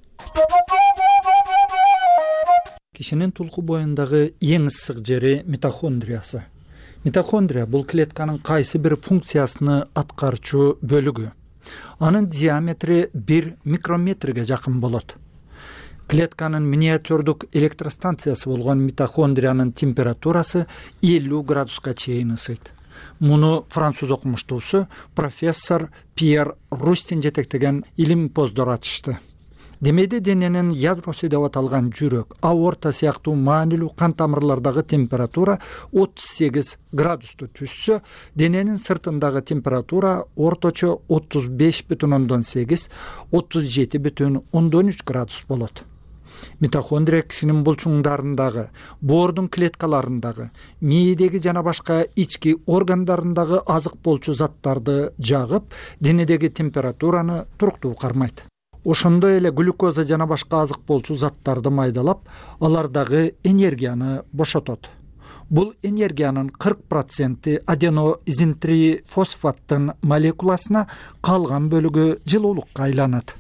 Кишинин тулку боюндагы эң ысык жери митохондриясы. Митохондрия бул клетканын кайсы бир функциясыны аткарчу бөлүгү. Анын диаметри бир микрометрге жакын болот. Клетканын миниатюрдук электростанциясы болгон митохондриянын температурасы элүү градуска чейин ысыйт. Муну француз окумуштуусу профессор Пьер Рустин жетектеген илим поздор атышты. Демейде дененин ядросу деп аталган жүрөк, аорта сыяктуу маанилүү кан тамырлардагы температура отуз сегиз градусту түзсө, дененин сыртындагы температура орточо отуз беш бүтүн ондон сегиз — отуз жети бүтүн ондон үч градус болот. Митохондрия кишинин булчуңдарындагы, боордун клеткаларындагы, мээдеги жана башка ички органдарындагы азык болчу заттарды жагып, денедеги температураны туруктуу кармайт. Ошондой эле глюкоза жана башка азык болчу заттарды майдалап, алардагы энергияны бошотот. Бул энергиянын кырк проценти аденоизинтрифосфаттын молекуласына, калган бөлүгү жылуулукка айланат.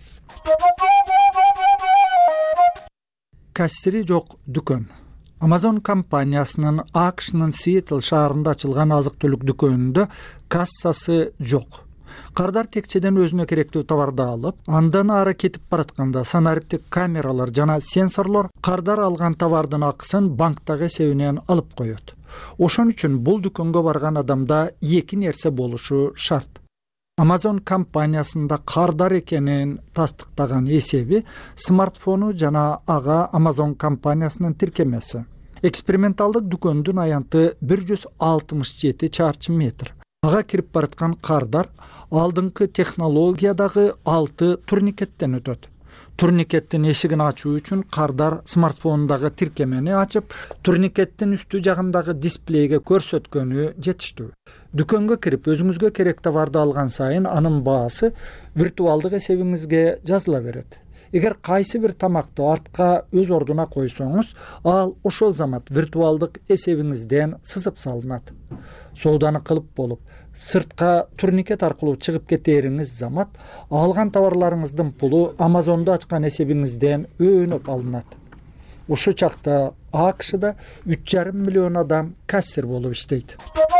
Кассири жок дүкөн. Amazon компаниясынын АКШнын Сиэтл шаарында ачылган азык-түлүк дүкөнүндө кассасы жок. Кардар текчеден өзүнө керектүү товарды алып, андан ары кетип баратканда санариптик камералар жана сенсорлор кардар алган товардын акысын банктагы эсебинен алып коет. Ошон үчүн бул дүкөнгө барган адамда эки нерсе болушу шарт. Amazon компаниясында кардар экенин тастыктаган эсеби, смартфону жана ага Amazon компаниясынын тиркемеси. Эксперименталдык дүкөндүн аянты бир жүз алтымыш жети чарчы метр. Ага кирип бараткан кардар алдыңкы технологиядагы алты турникеттен өтөт. Турникеттин эшигин ачуу үчүн кардар смартфондагы тиркемени ачып, турникеттин үстү жагындагы дисплейге көрсөткөнү жетиштүү. Дүкөнгө кирип өзүңүзгө керек товарды алган сайын анын баасы виртуалдык эсебиңизге жазыла берет. Эгер кайсы бир тамакты артка өз ордуна койсоңуз, ал ошол замат виртуалдык эсебиңизден сызып салынат. Сооданы кылып болуп, сыртка турникет аркылуу чыгып кетериңиз замат, алган товарларыңыздын пулу Amazon'да ачкан эсебиңизден өөнөп алынат. Ушул чакта АКШда үч жарым миллион адам кассир болуп иштейт.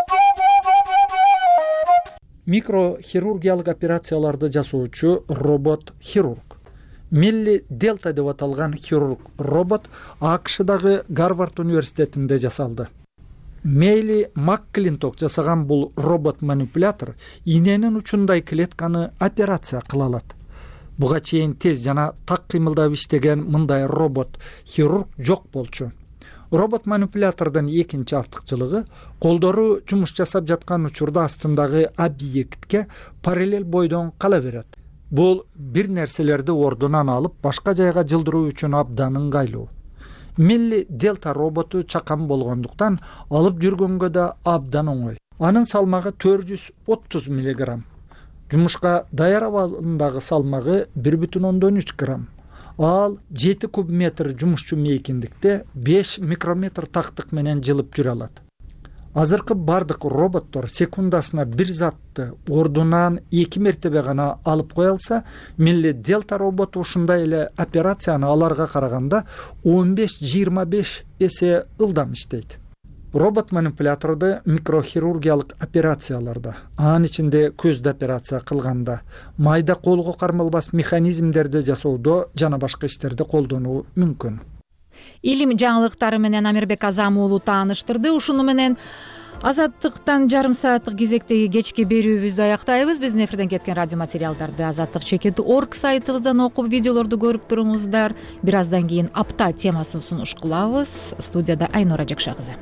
Микрохирургиялык операцияларды жасоочу робот-хирург. Милли Делта деп аталган хирург робот АКШдагы Гарвард университетинде жасалды. Мейли Макклинток жасаган бул робот-манипулятор иненин учундай клетканы операция кыла алат. Буга чейин тез жана так кыймылдап иштеген мындай робот-хирург жок болчу. Робот-манипулятордун экинчи артыкчылыгы колдору жумуш жасап жаткан учурда астындагы объектке параллель бойдон кала берет. Бул бир нерселерди ордунан алып, башка жайга жылдыруу үчүн абдан ыңгайлуу. Милли Делта роботу чакан болгондуктан алып жүргөнгө да абдан оңой. Анын салмагы төрт жүз отуз миллиграмм. Жумушка даяр абалындагы салмагы бир бүтүн ондон үч грамм. Ал жети куб метр жумушчу мейкиндикте беш микрометр тактык менен жылып жүрө алат. азыркы бардык роботтор секундасына бир затты ордунан эки мертебе гана алып кое алса, милли Делта роботу ушундай эле операцияны аларга караганда он беш жыйырма беш эсе ылдам иштейт. Робот манипуляторду микрохирургиялык операцияларда, анын ичинде көздө операция кылганда, майда колго кармалбас механизмдерди жасоодо жана башка иштерде колдонуу мүмкүн. Илим жаңылыктары менен Амирбек Азам уулу тааныштырды. Ушуну менен Азаттыктан жарым сааттык кезектеги кечки берүүбүздү аяктайбыз. Биздин эфирден кеткен радио материалдарды азаттык чекит орг сайтыбыздан окуп, видеолорду көрүп туруңуздар. Бир аздан кийин апта темасын сунуш кылабыз. Студияда Айнура Жакша кызы.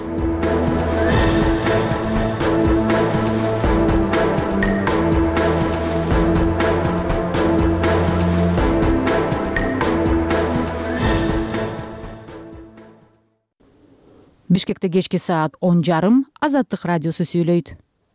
Бишкекте кечки саат он жарым Азаттык радиосу сүйлөйт.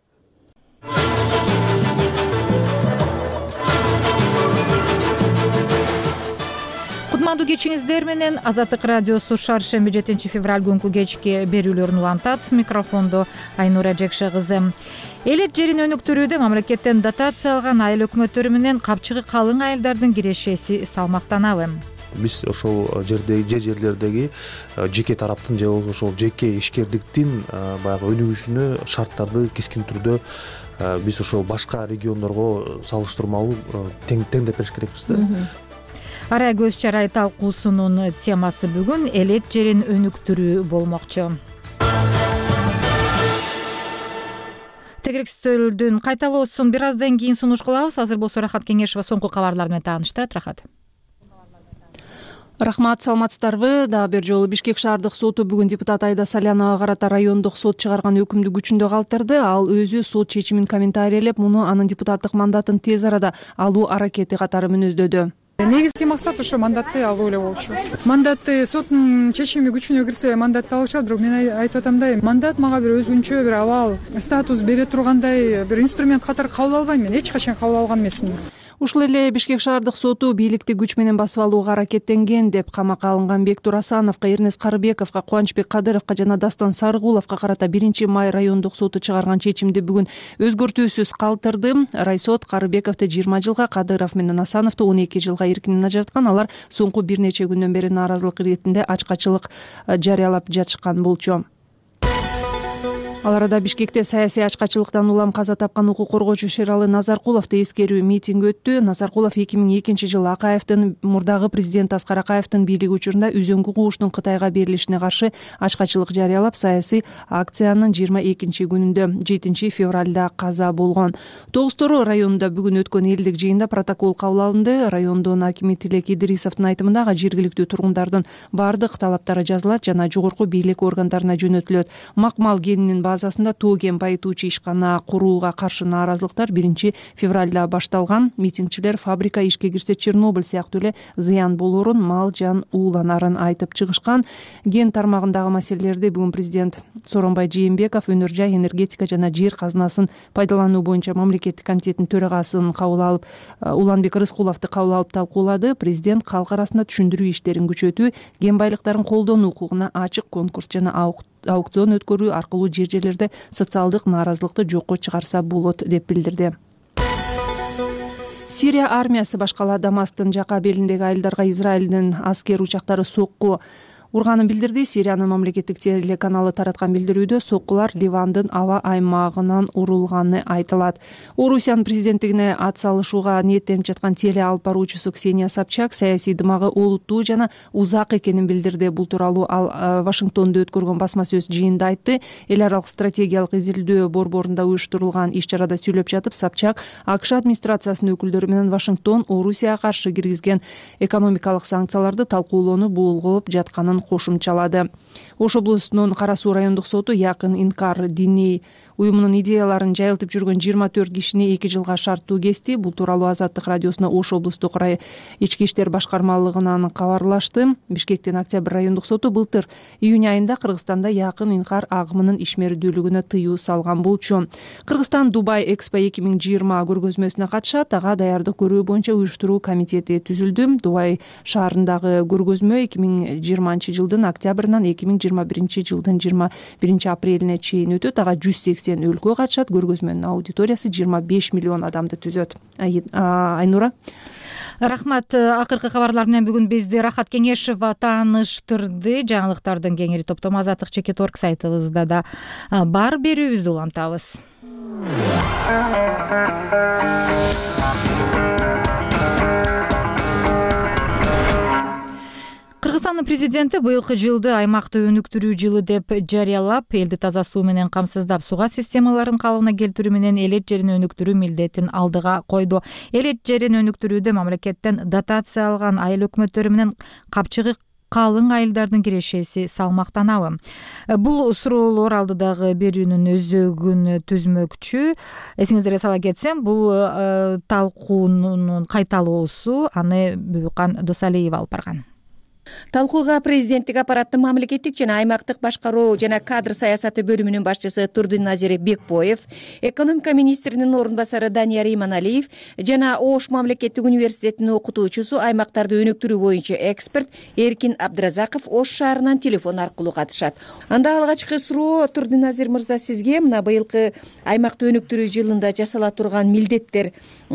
Кутмандуу кечиңиздер менен Азаттык радиосу шаршемби жетинчи февраль күнкү кечки берүүлөрүн улантат. Микрофондо Айнура Жекше кызы. Элет жерин өнүктүрүүдө мамлекеттен дотация алган айыл өкмөттөрү менен капчыгы калың айылдардын кирешеси салмактанабы. Биз ошол жердеги же жерлердеги жеке тараптын же болбосо ошол жеке ишкердиктин баягы өнүгүшүнө шарттарды кескин түрдө биз ошол башка региондорго салыштырмалуу теңдеп бериш керекпиз да. Ара көз чарай талкуусунун темасы бүгүн элет жерин өнүктүрүү болмокчу. Тегерек стөлдүн кайталоосун бир аздан кийин сунуш кылабыз. Азыр болсо Рахат Кеңешова соңку кабарлар менен тааныштырат. Рахат. Рахмат, саламатсыздарбы? Дагы бир жолу Бишкек шаардык соту бүгүн депутат Айда Саляновага карата райондук сот чыгарган өкүмдү күчүндө калтырды. Ал өзү сот чечимин комментарийлеп, муну анын депутаттык мандатын тез арада алуу аракети катары мүнөздөдү. Негизги максат ошо мандатты алуу эле болчу. Мандатты соттун чечими күчүнө кирсе мандатты алышат, бирок мен айтып атамдай, мандат мага бир өзгөнчө бир абал статус бере тургандай бир инструмент катары кабыл албайм. Мен эч качан кабыл алган эмесмин. Ушул эле Бишкек шаардык соту бийликти күч менен басып алууга аракеттенген деп камакка алынган Бектур Асановго, Эрнест Карыбековго, Кубанычбек Кадыровго жана Дастан Сарыгуловго карата биринчи май райондук соту чыгарган чечимди бүгүн өзгөртүүсүз калтырды. Райсот Карыбековду жыйырма жылга, Кадыров менен Асановду он эки жылга эркинен ажыраткан. Алар соңку бир нече күндөн бери нааразылык иретинде ачкачылык жарыялап жатышкан болчу. Ал арада Бишкекте саясий ачкачылыктан улам каза тапкан укук коргоочу Шералы Назаркуловду эскерүү митинг өттү. Назаркулов эки миң экинчи жылы Акаевдин, мурдагы президент Аскар Акаевдин бийлиги учурунда үзөңкү кууштун Кытайга берилишине каршы ачкачылык жарыялап, саясий акциянын жыйырма экинчи күнүндө жетинчи февралда каза болгон. Тогуз-Тору районунда бүгүн өткөн элдик жыйында протокол кабыл алынды. Райондун акими Тилек Идрисовдун айтымында жергиликтүү тургундардын бардык талаптары жазылат жана жогорку бийлик органдарына жөнөтүлөт. Макмал кенинин базасында тоо кен байытуучу ишкана курууга каршы нааразылыктар биринчи февралда башталган. Митингчилер фабрика ишке кирсе Чернобыль сыяктуу эле зыян болорун, мал жан ууланарын айтып чыгышкан. Кен тармагындагы маселелерди бүгүн президент Сооронбай Жээнбеков өнөр жай, энергетика жана жер казынасын пайдалануу боюнча мамлекеттик комитеттин төрагасын кабыл алып, Уланбек Рыскуловду кабыл алып талкуулады. Президент калк арасында түшүндүрүү иштерин күчөтүү, кен байлыктарын колдонуу укугуна ачык конкурс жана аукцион өткөрүү аркылуу жер жерлерде социалдык нааразылыкты жокко чыгарса болот деп билдирди. Сирия армиясы башкала Дамастын жака белиндеги айылдарга Израилдин аскер учактары сокку урганын билдирди. Сириянын мамлекеттик телеканалы тараткан билдирүүдө соккулар Ливандын аба аймагынан урулганы айтылат. Орусиянын президенттигине ат салышууга ниеттенип жаткан теле алып баруучусу Ксения Собчак саясий дымагы олуттуу жана узак экенин билдирди. Бул тууралуу ал Вашингтондо өткөргөн басма сөз жыйынында айтты. Эл аралык стратегиялык изилдөө борборунда уюштурулган иш чарада сүйлөп жатып, Собчак АКШ администрациясынын өкүлдөрү менен Вашингтон Орусияга каршы киргизген экономикалык санкцияларды талкуулоону болголоп жатканын кошумчалады. Ош облусунун Кара Суу райондук соту Якын Инкар диний уюмунун идеяларын жайылтып жүргөн жыйырма төрт кишини эки жылга шарттуу кести. Бул тууралуу Азаттык радиосуна Ош облустук ички иштер башкармалыгынан кабарлашты. Бишкектин Октябрь райондук соту былтыр июнь айында Кыргызстанда якын инкар агымынын ишмердүүлүгүнө тыюу салган болчу. Кыргызстан Дубай Экспо эки миң жыйырма көргөзмөсүнө катышат. Ага даярдык көрүү боюнча уюштуруу комитети түзүлдү. Дубай шаарындагы көргөзмө эки миң жыйырманчы жылдын октябрынан эки миң жыйырма биринчи жылдын жыйырма биринчи апрелине чейин өтөт. Ага жүз сексен өлкө катышат. Көргөзмөнүн аудиториясы жыйырма беш миллион адамды түзөт. Айнура. Рахмат. Акыркы кабарлар менен бүгүн бизди Рахат Кеңешова тааныштырды. Жаңылыктардын кеңири топтому Азаттык чекит орг сайтыбызда да бар, берүүбүздү улантабыз. Кыргызстандын президенти быйылкы жылды аймакты өнүктүрүү жылы деп жарыялап, элди таза суу менен камсыздап, суга системаларын калыбына келтирүү менен элет жерин өнүктүрүү милдетин алдыга койду. Элет жерин өнүктүрүүдө мамлекеттен дотация алган айыл өкмөттөрү менен капчыгы калың айылдардын кирешеси салмактанабы? Бул суроолор алдыдагы берүүнүн өзөгүн түзмөкчү. Эсиңиздерге сала кетсем, бул талкуунун кайталоосу, аны Бүбүкан Досалиева алып барган. Талкууга президенттик аппараттын мамлекеттик жана аймактык башкаруу жана кадр саясаты бөлүмүнүн башчысы Турдуназир Бекбоев, экономика министринин орун басары Данияр Иманалиев жана Ош мамлекеттик университетинин окутуучусу, аймактарды өнүктүрүү боюнча эксперт Эркин Абдыразаков Ош шаарынан телефон аркылуу катышат. Анда алгачкы суроо, Турдуназир мырза, сизге мына быйылкы аймакты өнүктүрүү жылында жасала турган милдеттер,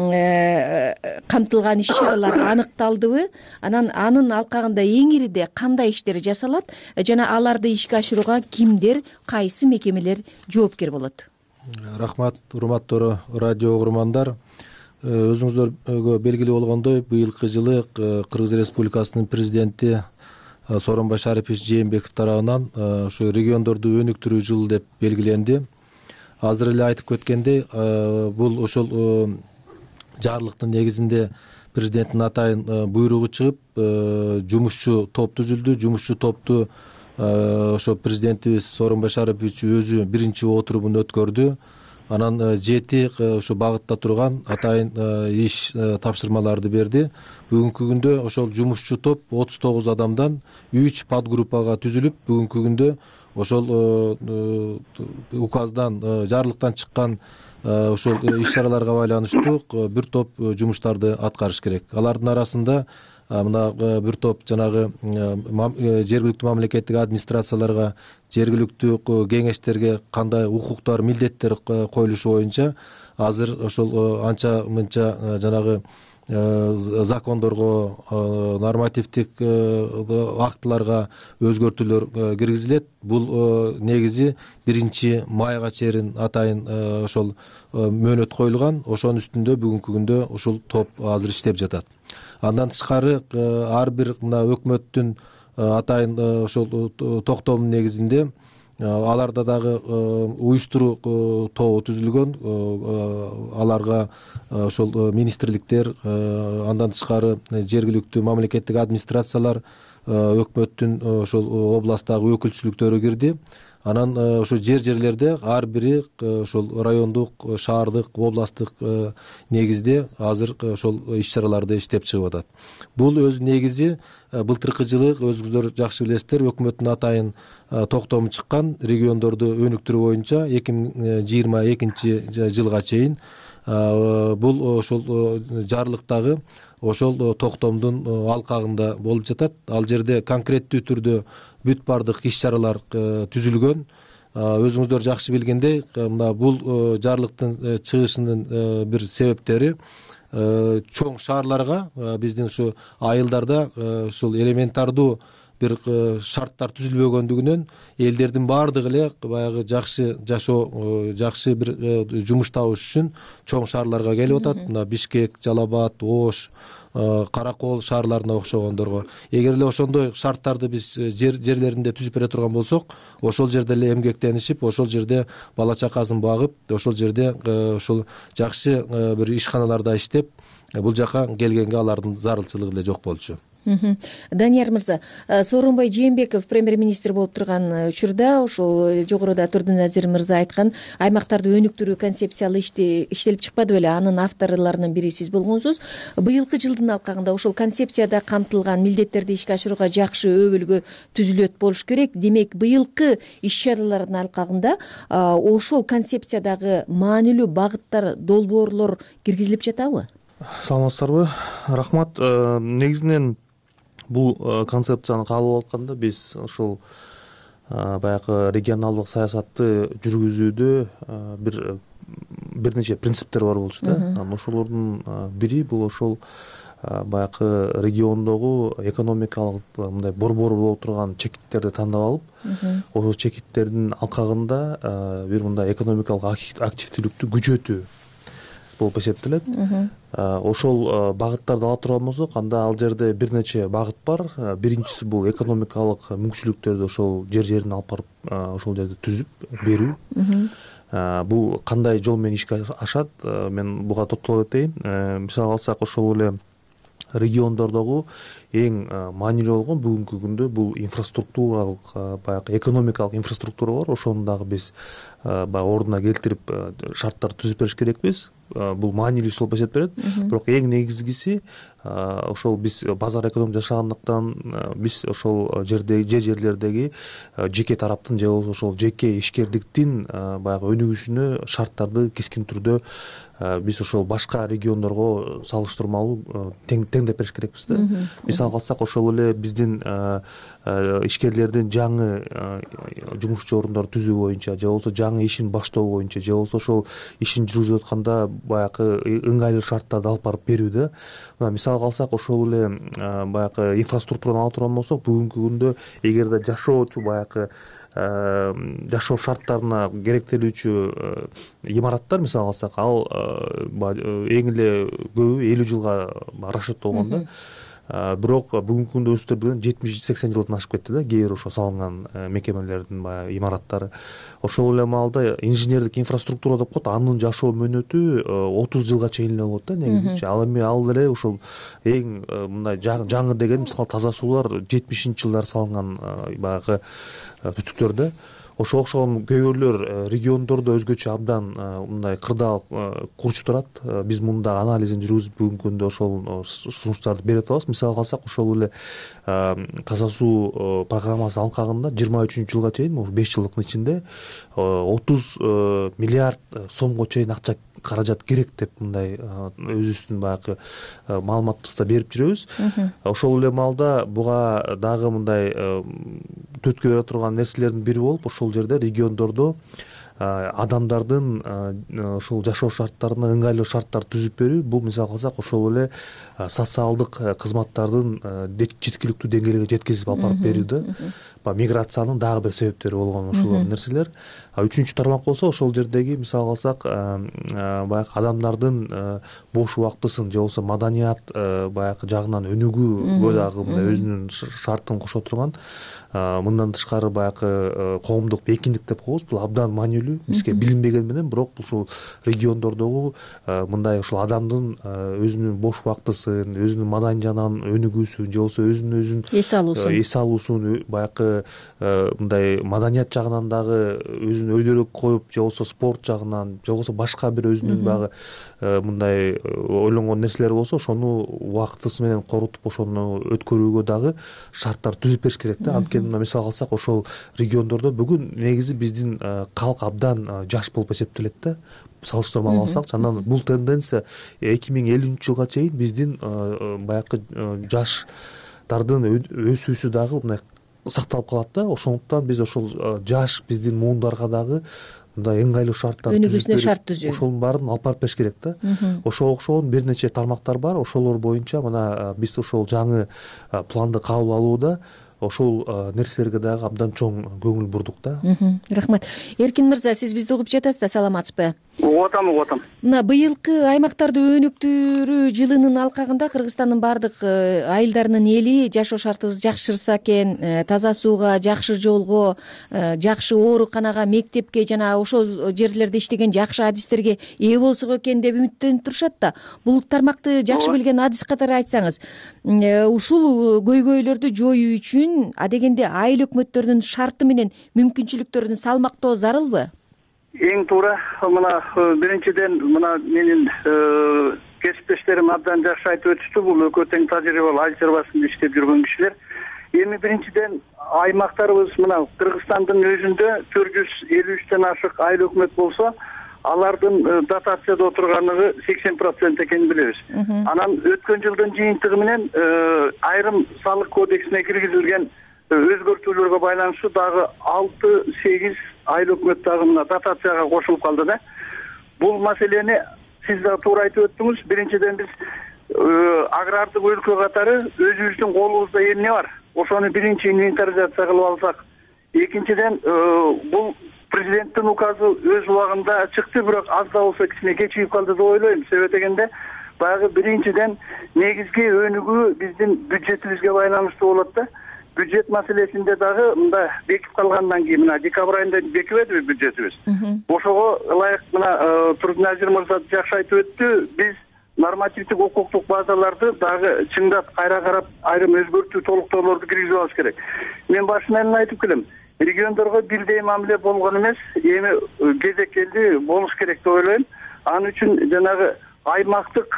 камтылган иш-чаралар аныкталдыбы? Анан анын алкагында эң ириде кандай иштер жасалат жана аларды ишке ашырууга кимдер, кайсы мекемелер жоопкер болот? Рахмат, урматтуу радио угурмандар. Өзүңүздөргө белгилүү болгондой, быйылкы жылы Кыргыз Республикасынын президенти Сооронбай Шарипович Жээнбеков тарабынан ушу региондорду өнүктүрүү жылы деп белгиленди. Азыр эле айтып кеткендей, бул ошол жарлыктын негизинде президенттин атайын буйругу чыгып, жумушчу топ түзүлдү. Жумушчу топту ошо президентибиз Сооронбай Шарипович өзү биринчи отурумун өткөрдү. Анан жети ошо багытта турган атайын иш тапшырмаларды берди. Бүгүнкү күндө ошол жумушчу топ отуз тогуз адамдан үч подгруппага түзүлүп, бүгүнкү күндө ошол указдан, жарлыктан чыккан ошол иш-чараларга байланыштуу бир топ жумуштарды аткарыш керек. Алардын арасында мына бир топ жанагы жергиликтүү мамлекеттик администрацияларга, жергиликтүү кеңештерге кандай укуктар, милдеттер коюлушу боюнча азыр ошол анча мынча жанагы закондорго, нормативдик актыларга өзгөртүүлөр киргизилет. Бул негизи биринчи майга чейин атайын ошол мөөнөт коюлган. Ошонун үстүндө бүгүнкү күндө ушул топ азыр иштеп жатат. Андан тышкары ар бир мына өкмөттүн атайын ошол токтомунун негизинде аларда дагы уюштуруу тобу түзүлгөн. Аларга ошол министрликтер, андан тышкары жергиликтүү мамлекеттик администрациялар, өкмөттүн ошол областтагы өкүлчүлүктөрү кирди. Анан ошо жер-жерлерде ар бири ошол райондук, шаардык, областтык негизде азыр ошол иш-чараларды иштеп чыгып атат. Бул өз негизи былтыркы жылы өзүңүздөр жакшы билесиздер, өкмөттүн атайын токтому чыккан региондорду өнүктүрүү боюнча эки миң жыйырма экинчи жылга чейин. Бул ошол жарлыктагы ошол токтомдун алкагында болуп жатат. Ал жерде конкреттүү түрдө бүт бардык иш-чаралар түзүлгөн. Өзүңүздөр жакшы билгендей, мына бул жарлыктын чыгышынын бир себептери чоң шаарларга, биздин ушу айылдарда ушул элементардуу бир шарттар түзүлбөгөндүгүнөн элдердин баардыгы эле баягы жакшы жашоо, жакшы бир жумуш табыш үчүн чоң шаарларга келип атат. Мына Бишкек, Жалал Абад, Ош, Каракол шаарларына окшогондорго. Эгер эле ошондой шарттарды биз жер жерлеринде түзүп бере турган болсок, ошол жерде эле эмгектенишип, ошол жерде бала чакасын багып, ошол жерде ошол жакшы бир ишканаларда иштеп, бул жака келгенге алардын зарылчылыгы эле жок болчу. Данияр мырза, Сооронбай Жээнбеков премьер министр болуп турган учурда ошол жогоруда Турдуназир мырза айткан аймактарды өнүктүрүү концепциялы иштелип чыкпады беле, анын авторлорунун бири сиз болгонсуз. Быйылкы жылдын алкагында ошол концепцияда камтылган милдеттерди ишке ашырууга жакшы өбөлгө түзүлөт болуш керек. Демек, быйылкы иш-чаралардын алкагында ошол концепциядагы маанилүү багыттар, долбоорлор киргизилип жатабы? Саламатсыздарбы? Рахмат. Негизинен бул концепцияны кабыл алып атканда биз ошол баягы регионалдык саясатты жүргүзүүдө бир бир нече принциптер бар болчу да. Ошолордун бири бул ошол баягы региондогу экономикалык мындай борбор боло турган чекиттерди тандап алып, ошол чекиттердин алкагында бир мындай экономикалык активдүүлүктү күчөтүү болуп эсептелет. Ошол багыттарды ала турган болсок, анда ал жерде бир нече багыт бар. Биринчиси бул экономикалык мүмкүнчүлүктөрдү ошол жер жерин алып барып ошол жерде түзүп берүү. Бул кандай жол менен ишке ашат? Мен буга токтолуп өтөйүн. Мисал алсак, ошол эле региондордогу эң маанилүү болгон бүгүнкү күндө бул инфраструктуралык, баягы экономикалык инфраструктура бар. Ошону дагы биз баягы ордуна келтирип шарттарды түзүп бериш керекпиз. Бул маанилүүсү болуп эсептелет. Бирок эң негизгиси ошол биз базар экономикада жашагандыктан биз ошол жердеги же жерлердеги жеке тараптын же болбосо ошол жеке ишкердиктин баягы өнүгүшүнө шарттарды кескин түрдө биз ошол башка региондорго салыштырмалуу теңдеп бериш керекпиз да. Мисал алсак, ошол эле биздин ишкерлердин жаңы жумушчу орундарды түзүү боюнча же болбосо жаңы ишин баштоо боюнча же болбосо ошол ишин жүргүзүп атканда баягы ыңгайлуу шарттарды алып барып берүүдө. Мына мисал алсак, ошол эле баягы инфраструктураны ала турган болсок, бүгүнкү күндө эгерде жашоочу баягы жашоо шарттарына керектелүүчү имараттар мисал алсак, ал эң эле көбү элүү жылга расчеттолгон да. Бирок бүгүнкү күндө өстүп билген жетимиш сексен жылдан ашып кетти да, кээ бир ошо салынган мекемелердин баягы имараттары. Ошол эле маалда инженердик инфраструктура деп коет, анын жашоо мөөнөтү отуз жылга чейин эле болот да негизичи. Ал эми ал деле ошол эң мындай жаңы деген мисалы таза суулар жетимишинчи жылдары салынган баягы түтүктөр да. Ошо окшогон көйгөйлөр региондордо өзгөчө абдан мындай кырдаал курчуп турат. Биз мында анализин жүргүзүп бүгүнкү күндө ошол сунуштарды бере атабыз. Мисал алсак, ошол эле таза суу программасы алкагында жыйырма үчүнчү жылга чейин, беш жылдыктын ичинде отуз миллиард сомго чейин акча каражат керек деп мындай өзүбүздүн баягы маалыматыбызда берип жүрөбүз. Ошол эле маалда буга дагы мындай төткө бере турган нерселердин бири болуп, ошол жерде региондордо адамдардын ошол жашоо шарттарына ыңгайлуу шарттар түзүп берүү. Бул мисал алсак, ошол эле социалдык кызматтардын жеткиликтүү деңгээлге жеткизип алып барып берүүдө миграциянын дагы бир себептери болгон ошол нерселер. Үчүнчү тармак болсо, ошол жердеги мисал алсак, баягы адамдардын бош убактысын же болбосо маданият баягы жагынан өнүгүүгө дагы мындай өзүнүн шартын кошо турган. Мындан тышкары баягы коомдук бейкиндик деп коебуз. Бул абдан маанилүү. Бизге билинбеген менен, бирок ушул региондордогу мындай ошол адамдын өзүнүн бош убактысын, өзүнүн маданий жагынан өнүгүүсүн же болбосо өзүнүн өзүн эс алуусун эс алуусун баягы мындай маданият жагынан дагы өзүнүн өйдөлөк коюп, же болбосо спорт жагынан, же болбосо башка бир өзүнүн баягы мындай ойлонгон нерселери болсо, ошону убактысы менен корутуп, ошону өткөрүүгө дагы шарттар түзүп бериш керек да. Анткени мисал алсак, ошол региондордо бүгүн негизи биздин калк абдан жаш болуп эсептелет да. Салыштырмалуу алсак, анан бул тенденция эки миң элүүнчү жылга чейин биздин баягы жаштардын өсүүсү дагы мындай сакталып калат да. Ошондуктан биз ошол жаш биздин муундарга дагы мындай ыңгайлуу шарттар өнүгүүсүнө шарт түзүү, ошонун баарын алып барып бериш керек да. Ошого окшогон бир нече тармактар бар. Ошолор боюнча мына биз ошол жаңы планды кабыл алууда ошол нерселерге дагы абдан чоң көңүл бурдук да. Рахмат. Эркин мырза, сиз бизди угуп жатасыз да, саламатсызбы? угуп атам угуп атам мына быйылкы аймактарды өнүктүрүү жылынын алкагында Кыргызстандын баардык айылдарынын эли жашоо шартыбыз жакшырса экен, таза сууга, жакшы жолго, жакшы ооруканага, мектепке жана ошол жерлерде иштеген жакшы адистерге ээ болсок экен деп үмүттөнүп турушат да. Бул тармакты жакшы билген адис катары айтсаңыз, ушул көйгөйлөрдү жоюу үчүн адегенде айыл өкмөттөрүнүн шарты менен мүмкүнчүлүктөрүн салмактоо зарылбы? Эң туура. Мына биринчиден мына менин кесиптештерим абдан жакшы айтып өтүштү. Бул өкө тең тажрыйбалуу айыл чарбасында иштеп жүргөн кишилер. Эми биринчиден аймактарыбыз мына Кыргызстандын өзүндө төрт жүз элүү үчтөн ашык айыл өкмөт болсо, алардын дотацияда отурганлыгы сексен процент экенин билебиз. Анан өткөн жылдын жыйынтыгы менен айрым салык кодексине киргизилген өзгөртүүлөргө байланыштуу дагы алты сегиз айыл өкмөт дагы мына дотацияга кошулуп калды да. Бул маселени сиз да туура айтып өттүңүз. Биринчиден биз агрардык өлкө катары өзүбүздүн колубузда эмне бар? Ошону биринчи инвентаризация кылып алсак. Экинчиден бул президенттин указы өз убагында чыкты, бирок аз да болсо кичине кечигип калды деп ойлойм. Себеби дегенде баягы биринчиден негизги өнүгүү биздин бюджетибизге байланыштуу болот да. Бюджет маселесинде дагы мында бекип калгандан кийин мына декабрь айында бекибедиби бюджетибиз. Ошого ылайык мына Турдуназир мырза жакшы айтып өттү. Биз нормативдик укуктук базаларды дагы чыңдап кайра карап айрым өзгөртүү толуктоолорду киргизип алыш керек. Мен башынан айтып келем. Региондорго бирдей мамиле болгон эмес, эми кезек келди болуш керек деп ойлойм. Ал үчүн жанагы аймактык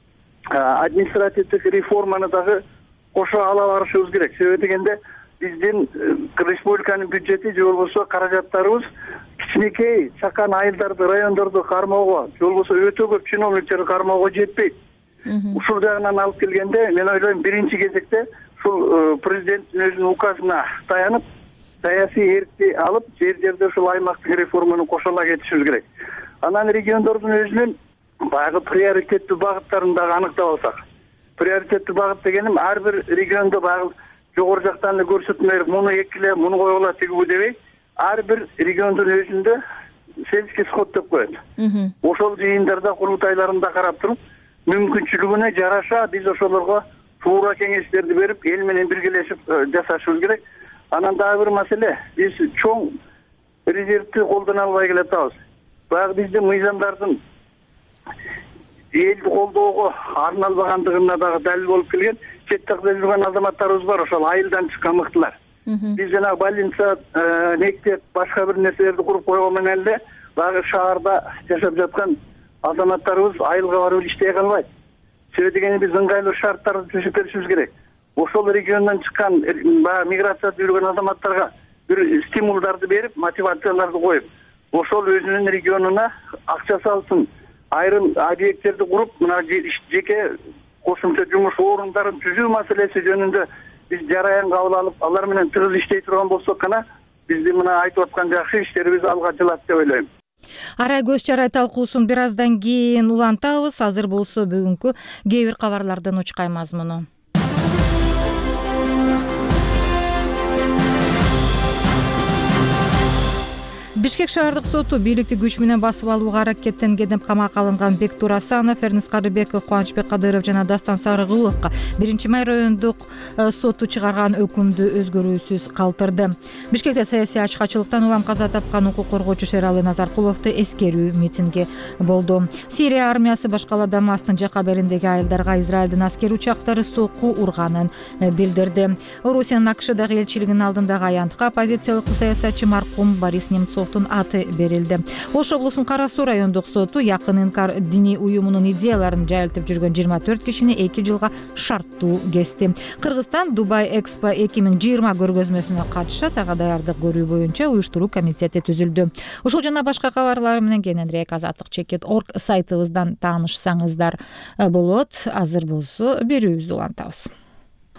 административдик реформаны дагы кошо ала барышыбыз керек. Себеби дегенде биздин республиканын бюджети же болбосо каражаттарыбыз кичинекей чакан айылдарды, райондорду кармоого, же болбосо өтө көп чиновниктерди кармоого жетпейт. Ушул жагынан алып келгенде мен ойлойм биринчи кезекте ушул президенттин өзүнүн указына таянып, саясий эркти алып, жер жерде ушул аймактык реформаны кошола кетишибиз керек. Анан региондордун өзүнүн баягы приоритеттүү багыттарын дагы аныктап алсак. Приоритеттүү багыт дегеним ар бир региондо баягы жогору жактан эле көрсөтмө берип, муну экиле, муну койгула тигүү дебей, ар бир региондун өзүндө сельский сход деп коет. Ошол жыйындарда, курултайларында карап туруп, мүмкүнчүлүгүнө жараша биз ошолорго туура кеңештерди берип, эл менен биргелешип жашашыбыз керек. Анан дагы бир маселе, биз чоң резервти колдоно албай келатабыз. Баягы биздин мыйзамдардын элди колдоого арналбагандыгына дагы далил болуп келген чет жакта жүргөн азаматтарыбыз бар, ошол айылдан чыккан мыктылар. Биз жана больница, мектеп, башка бир нерселерди куруп койгон менен эле баягы шаарда жашап жаткан азаматтарыбыз айылга барып иштей калбайт. Себеби дегенде биз ыңгайлуу шарттарды түзүп беришибиз керек. Ошол региондон чыккан баягы миграцияда жүргөн азаматтарга бир стимулдарды берип, мотивацияларды коюп, ошол өзүнүн регионуна акча салсын. Айрым объекттерди куруп, мына жеке кошумча жумуш орундарын түзүү маселеси жөнүндө биз жараян кабыл алып, алар менен тыгыз иштей турган болсок гана биздин мына айтып аткан жакшы иштерибиз алга жылат деп ойлойм. Арай көз чарай талкуусун бир аздан кийин улантабыз. Азыр болсо бүгүнкү кээ бир кабарлардын учкай мазмуну. Бишкек шаардык соту бийликти күч менен басып алууга аракеттенген деп камакка алынган Бектур Асанов, Эрнис Карыбеков, Кубанычбек Кадыров жана Дастан Сарыгуловго биринчи май райондук соту чыгарган өкүмдү өзгөрүүсүз калтырды. Бишкекте саясий ачкачылыктан улам каза тапкан укук коргоочу Шералы Назаркуловду эскерүү митинги болду. Сирия армиясы башкала Дамастын жакка бериндеги айылдарга Израилдин аскер учактары сокку урганын билдирди. Орусиянын АКШдагы элчилигинин алдындагы аянтка оппозициялык саясатчы маркум Борис Немцов аты берилди. Ош облусунун Кара Суу райондук соту Якын Инкар диний уюмунун идеяларын жайылтып жүргөн жыйырма төрт кишини эки жылга шарттуу кести. Кыргызстан Дубай Экспо эки миң жыйырма көргөзмөсүнө катышат. Ага даярдык көрүү боюнча уюштуруу комитети түзүлдү. Ушул жана башка кабарлар менен кененирээк азаттык чекит орг сайтыбыздан таанышсаңыздар болот. Азыр болсо берүүбүздү улантабыз.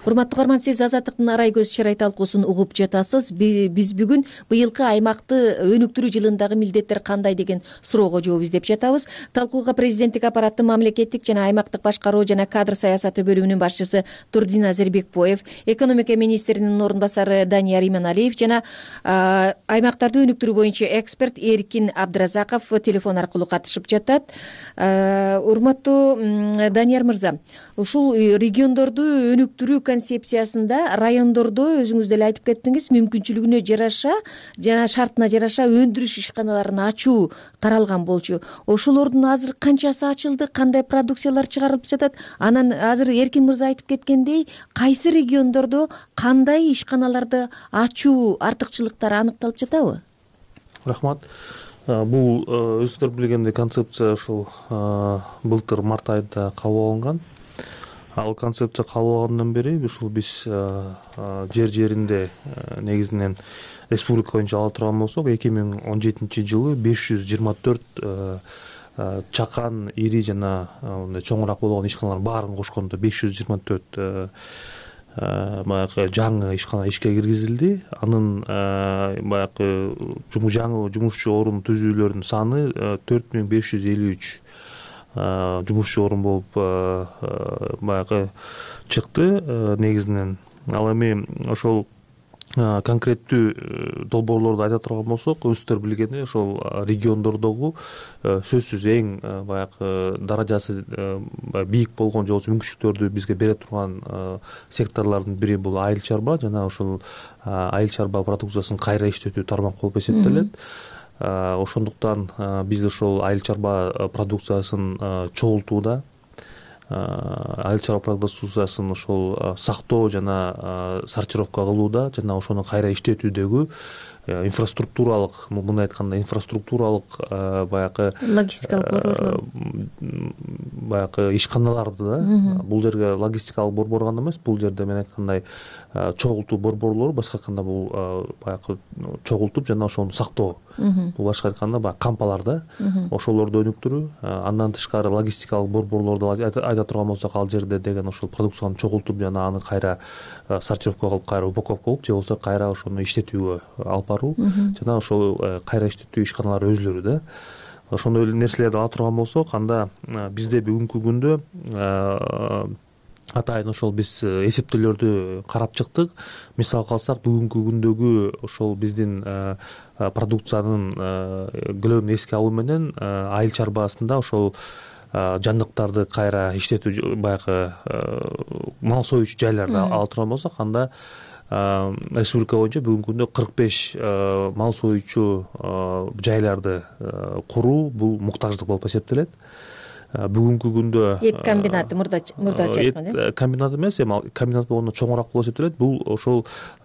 урматтуу каарман, сиз Азаттыктын арай көз чырай талкуусун угуп жатасыз. Биз бүгүн быйылкы аймакты өнүктүрүү жылындагы милдеттер кандай деген суроого жооп издеп жатабыз. Талкууга президенттик аппараттын мамлекеттик жана аймактык башкаруу жана кадр саясаты бөлүмүнүн башчысы Турдиназир Бекбоев, экономика министринин орун басары Данияр Иманалиев жана аймактарды өнүктүрүү боюнча эксперт Эркин Абдыразаков телефон аркылуу катышып жатат. Урматтуу Данияр мырза, ушул региондорду өнүктүрүү концепциясында райондордо өзүңүз деле айтып кеттиңиз, мүмкүнчүлүгүнө жараша жана шартына жараша өндүрүш ишканаларын ачуу каралган болчу. Ошолордун азыр канчасы ачылды, кандай продукциялар чыгарылып жатат? Анан азыр Эркин мырза айтып кеткендей, кайсы региондордо кандай ишканаларды ачуу артыкчылыктары аныкталып жатабы? Рахмат. Бул өзүңүздөр билгендей концепция ушул былтыр март айында кабыл алынган. Ал концепция кабыл алгандан бери ушул биз жер жеринде негизинен республика боюнча ала турган болсок, эки миң он жетинчи жылы беш жүз жыйырма төрт чакан, ири жана мындай чоңураак болгон ишканалардын баарын кошкондо беш жүз жыйырма төрт баягы жаңы ишкана ишке киргизилди. Анын баягы жаңы жумушчу орун түзүүлөрдүн саны төрт миң беш жүз элүү үч жумушчу орун болуп баягы чыкты негизинен. Ал эми ошол конкреттүү долбоорлорду айта турган болсок, өзүңүздөр билгендей ошол региондордогу сөзсүз эң баягы даражасы бийик болгон же болбосо мүмкүнчүлүктөрдү бизге бере турган секторлордун бири бул айыл чарба жана ошол айыл чарба продукциясын кайра иштетүү тармак болуп эсептелет. Ошондуктан биз ошол айыл чарба продукциясын чогултууда, айыл чарба продукциясын ошол сактоо жана сортировка кылууда жана ошону кайра иштетүүдөгү инфраструктуралык, мындай айтканда инфраструктуралык баягы логистикалык борборлор баягы ишканаларды да, бул жерге логистикалык борбор гана эмес, бул жерде мен айткандай чогултуу борборлору, башка айтканда бул баягы чогултуп жана ошону сактоо, бул башка айтканда баягы кампалар да, ошолорду өнүктүрүү. Андан тышкары логистикалык борборлорду айта турган болсок, ал жерде деген ошол продукцияны чогултуп жана аны кайра сортировка кылып, кайра упаковка кылып же болбосо кайра ошону иштетүүгө алып баруу жана ошол кайра иштетүү ишканалары өзүлөрү да. Ошондой нерселерди ала турган болсок, анда бизде бүгүнкү күндө атайын ошол биз эсептөөлөрдү карап чыктык. Мисалга алсак, бүгүнкү күндөгү ошол биздин продукциянын көлөмүн эске алуу менен айыл чарбасында ошол жандыктарды кайра иштетүү баягы мал союучу жайларды ала турган болсок, анда республика боюнча бүгүнкү күндө кырк беш мал союучу жайларды куруу бул муктаждык болуп эсептелет. Бүгүнкү күндө эт комбинаты мурдачы айткан эт комбинаты эмес, эми комбинат болгондо чоңураак болуп эсептелет. Бул ошол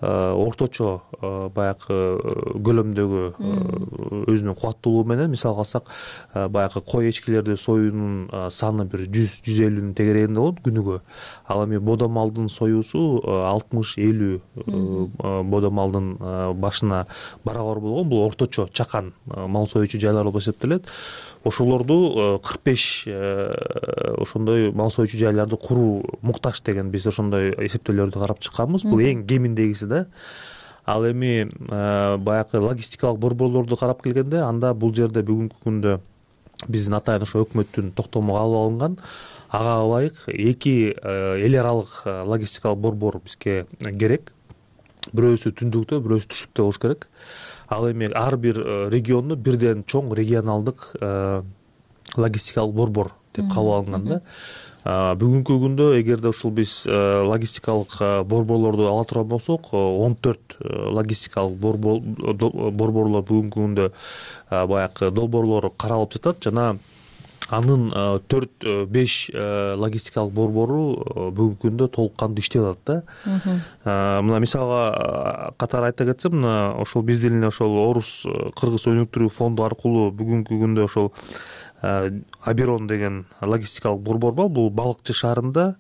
орточо баягы көлөмдөгү өзүнүн кубаттуулугу менен, мисалга алсак, баягы кой эчкилерди союунун саны бир жүз жүз элүүнүн тегерегинде болот күнүгө. Ал эми бодо малдын союусу алтымыш элүү бодо малдын башына барабар болгон, бул орточо чакан мал союучу жайлар болуп эсептелет. Ошолорду кырк беш ошондой мал союучу жайларды куруу муктаж деген биз ошондой эсептөөлөрдү карап чыкканбыз. Бул эң кеминдегиси да. Ал эми баягы логистикалык борборлорду карап келгенде, анда бул жерде бүгүнкү күндө биздин атайын ошо өкмөттүн токтому кабыл алынган. Ага ылайык эки эл аралык логистикалык борбор бизге керек. Бирөөсү түндүктө, бирөөсү түштүктө болуш керек. Ал эми ар бир региондо бирден чоң регионалдык логистикалык борбор деп кабыл алынган да. Бүгүнкү күндө эгерде ушул биз логистикалык борборлорду ала турган болсок, он төрт логистикалык борборлор бүгүнкү күндө баягы долбоорлору каралып жатат жана анын төрт беш логистикалык борбору бүгүнкү күндө толук кандуу иштеп атат да. Мына мисалга катары айта кетсем, мына ошол биздин эле ошол Орус Кыргыз өнүктүрүү фонду аркылуу бүгүнкү күндө ошол Аберон деген логистикалык борбор бар. Бул Балыкчы шаарында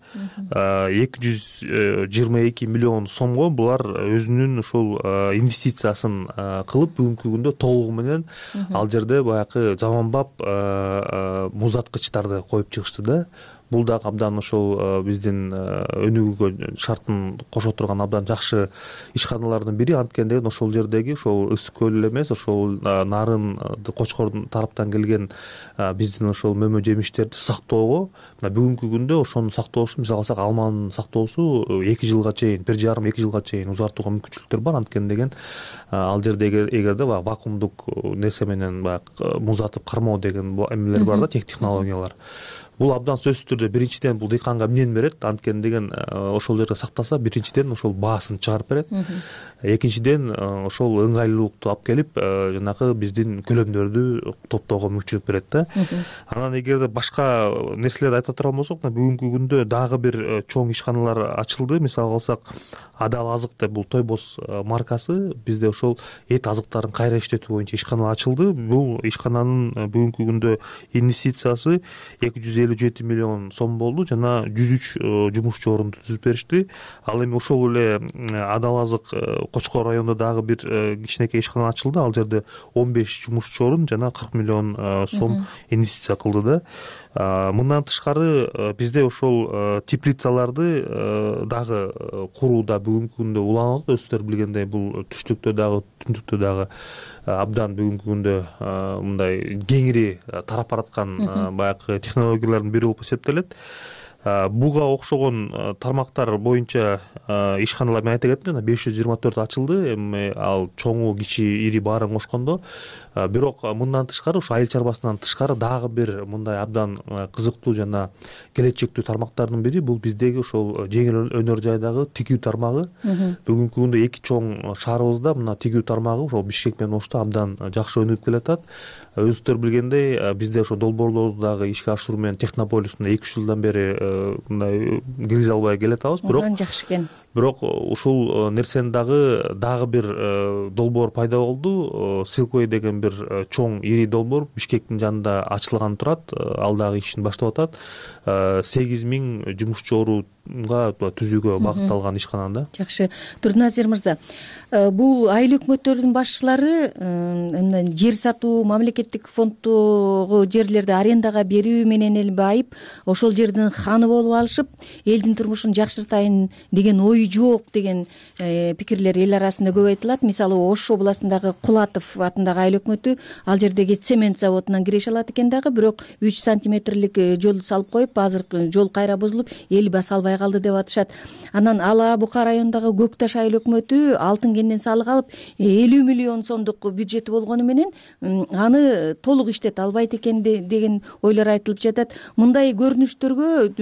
эки жүз жыйырма эки миллион сомго булар өзүнүн ушул инвестициясын кылып, бүгүнкү күндө толугу менен ал жерде баягы заманбап музаткычтарды коюп чыгышты да. бул дагы абдан ошол биздин өнүгүүгө шартын кошо турган абдан жакшы ишканалардын бири. Анткени деген ошол жердеги ошол ысык көл эле эмес, ошол нарын, Кочкордун тараптан келген биздин ошол мөмө жемиштерди сактоого мына бүгүнкү күндө ошону сактоосу, мисалы алсак алманын сактоосу эки жылга чейин, бир жарым эки жылга чейин узартууга мүмкүнчүлүктөр бар. Анткени деген ал жердеги эгерде баягы вакуумдук нерсе менен баягы музатып кармоо деген эмелер бар да, технологиялар. Бул абдан сөзсүз түрдө биринчиден бул дыйканга эмнени берет? Анткени деген ошол жерде сактаса, биринчиден ошол баасын чыгарып берет. Экинчиден ошол ыңгайлуулукту алып келип, жанагы биздин көлөмдөрдү топтоого мүмкүнчүлүк берет да. Анан эгерде башка нерселерди айта турган болсок, бүгүнкү күндө дагы бир чоң ишканалар ачылды. Мисалы алсак, Адал азык деп бул Тойбос маркасы бизде ошол эт азыктарын кайра иштетүү боюнча ишкана ачылды. Бул ишкананын бүгүнкү күндө инвестициясы эки жүз элүү жети миллион сом болду жана жүз үч жумушчу орунду түзүп беришти. Ал эми ошол эле Адал азык Кочкор районунда дагы бир кичинекей ишкана ачылды. Ал жерде он беш жумушчу орун жана кырк миллион сом инвестиция кылды да. Мындан тышкары бизде ошол теплицаларды дагы курууда бүгүнкү күндө уланат. Өзүңөр билгендей, бул түштүктө дагы, түндүктө дагы абдан бүгүнкү күндө мындай кеңири тарап бараткан баягы технологиялардын бири болуп эсептелет. Буга окшогон тармактар боюнча ишканалар мен айта кеттим, беш жүз жыйырма төрт ачылды. Эми ал чоңу, кичи, ири баарын кошкондо. Бирок мындан тышкары, ушу айыл чарбасынан тышкары дагы бир мындай абдан кызыктуу жана келечектүү тармактардын бири бул биздеги ошол жеңил өнөр жайдагы тигүү тармагы. Бүгүнкү күндө эки чоң шаарыбызда мына тигүү тармагы ошол Бишкек менен Ошто абдан жакшы өнүгүп келатат. Өзүңөр билгендей, бизде ошо долбоорлорду дагы ишке ашыруу менен Технополисте эки үч жылдан бери мындай киргизе албай келатабыз. Бирок жакшы экен. Бирок ушул нерсени дагы дагы бир долбоор пайда болду. Силквей деген бир чоң ири долбоор Бишкектин жанында ачылган турат. Ал дагы ишин баштап атат. сегиз миң жумушчу орунга түзүүгө багытталган ишкана да. Жакшы. Турдуназир мырза, бул айыл өкмөттөрүнүн башчылары жер сатуу, мамлекеттик фонддогу жерлерди арендага берүү менен эле байып, ошол жердин ханы болуп алышып, элдин турмушун жакшыртайын деген ой жок деген пикирлер эл арасында көп айтылат. Мисалы, Ош областындагы Кулатов атындагы айыл өкмөтү ал жердеги цемент заводунан киреше алат экен дагы, бирок үч сантиметрлик жолду салып коюп, азыр жол кайра бузулуп, эл баса албай калды деп атышат. Анан Ала Бука районундагы Көк Таш айыл өкмөтү алтын кенден салык алып, элүү миллион сомдук бюджети болгону менен аны толук иштете албайт экен деген ойлор айтылып жатат. Мындай көрүнүштөргө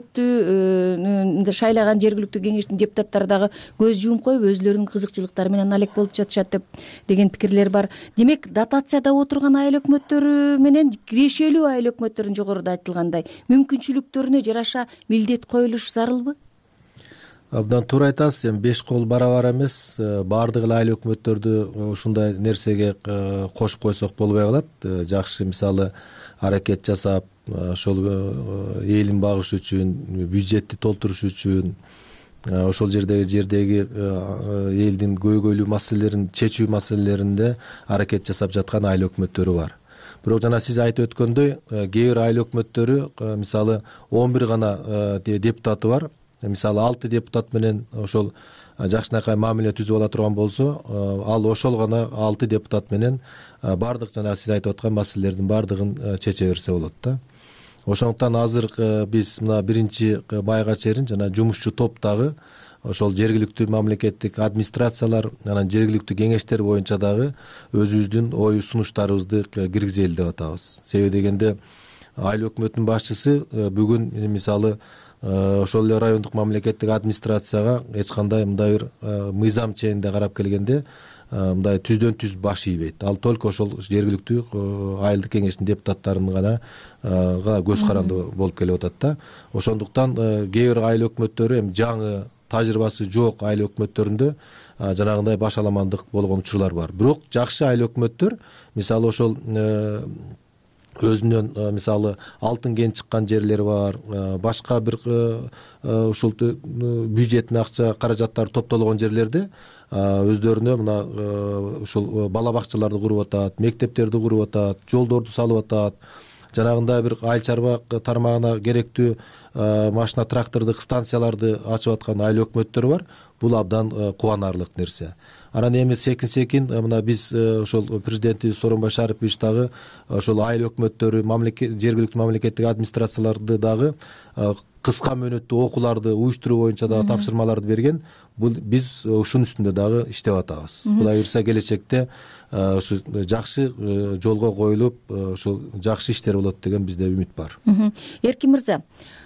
өкмөттү шайлаган жергиликтүү кеңештин депутаттары дагы көз жумуп коюп, өзүлөрүнүн кызыкчылыктары менен алек болуп жатышат деп деген пикирлер бар. Демек, дотацияда отурган айыл өкмөттөрү менен кирешелүү айыл өкмөттөрүн жогоруда айтылгандай мүмкүнчүлүктөрүнө жараша милдет коюлуш зарылбы? Абдан туура айтасыз. Эми беш кол барабар эмес. Баардык эле айыл өкмөттөрдү ушундай нерсеге кошуп койсок болбой калат. Жакшы, мисалы, аракет жасап, ошол элин багыш үчүн, бюджетти толтуруш үчүн, ошол жердеги жердеги элдин көйгөйлүү маселелерин чечүү маселелеринде аракет жасап жаткан айыл өкмөттөрү бар. Бирок жана сиз айтып өткөндөй, кээ бир айыл өкмөттөрү, мисалы, он бир гана депутаты бар. Мисалы, алты депутат менен ошол жакшынакай мамиле түзүп ала турган болсо, ал ошол гана алты депутат менен баардык жана сиз айтып аткан маселелердин баардыгын чече берсе болот да. Ошондуктан азыр биз мына биринчи майга чейин жана жумушчу топтагы ошол жергиликтүү мамлекеттик администрациялар, анан жергиликтүү кеңештер боюнча дагы өзүбүздүн ой сунуштарыбызды киргизели деп атабыз. Себеби дегенде айыл өкмөтүнүн башчысы бүгүн мисалы ошол эле райондук мамлекеттик администрацияга эч кандай мындай бир мыйзам чегинде карап келгенде мындай түздөн түз баш ийбейт. Ал только ошол жергиликтүү айылдык кеңештин депутаттарынын гана көз каранды болуп келип атат да. Ошондуктан кээ бир айыл өкмөттөрү эми жаңы тажрыйбасы жок айыл өкмөттөрүндө жанагындай баш аламандык болгон учурлар бар. Бирок жакшы айыл өкмөттөр, мисалы, ошол өзүнөн мисалы алтын кен чыккан жерлери бар, башка бир ушул бюджеттин акча каражаттары топтолгон жерлерде өздөрүнө мына ушул бала бакчаларды куруп атат, мектептерди куруп атат, жолдорду салып атат. жанагындай бир айыл чарба тармагына керектүү машина трактордук станцияларды ачып аткан айыл өкмөттөр бар. Бул абдан кубанарлык нерсе. Анан эми секин секин мына биз ошол президентибиз Сооронбай Шарипович дагы ошол айыл өкмөттөрү, жергиликтүү мамлекеттик администрацияларды дагы кыска мөөнөттүү окууларды уюштуруу боюнча дагы тапшырмаларды берген. Бул биз ушунун үстүндө дагы иштеп атабыз. Кудай буйрса келечекте ушу жакшы жолго коюлуп, ошол жакшы иштер болот деген бизде үмүт бар. Эркин мырза,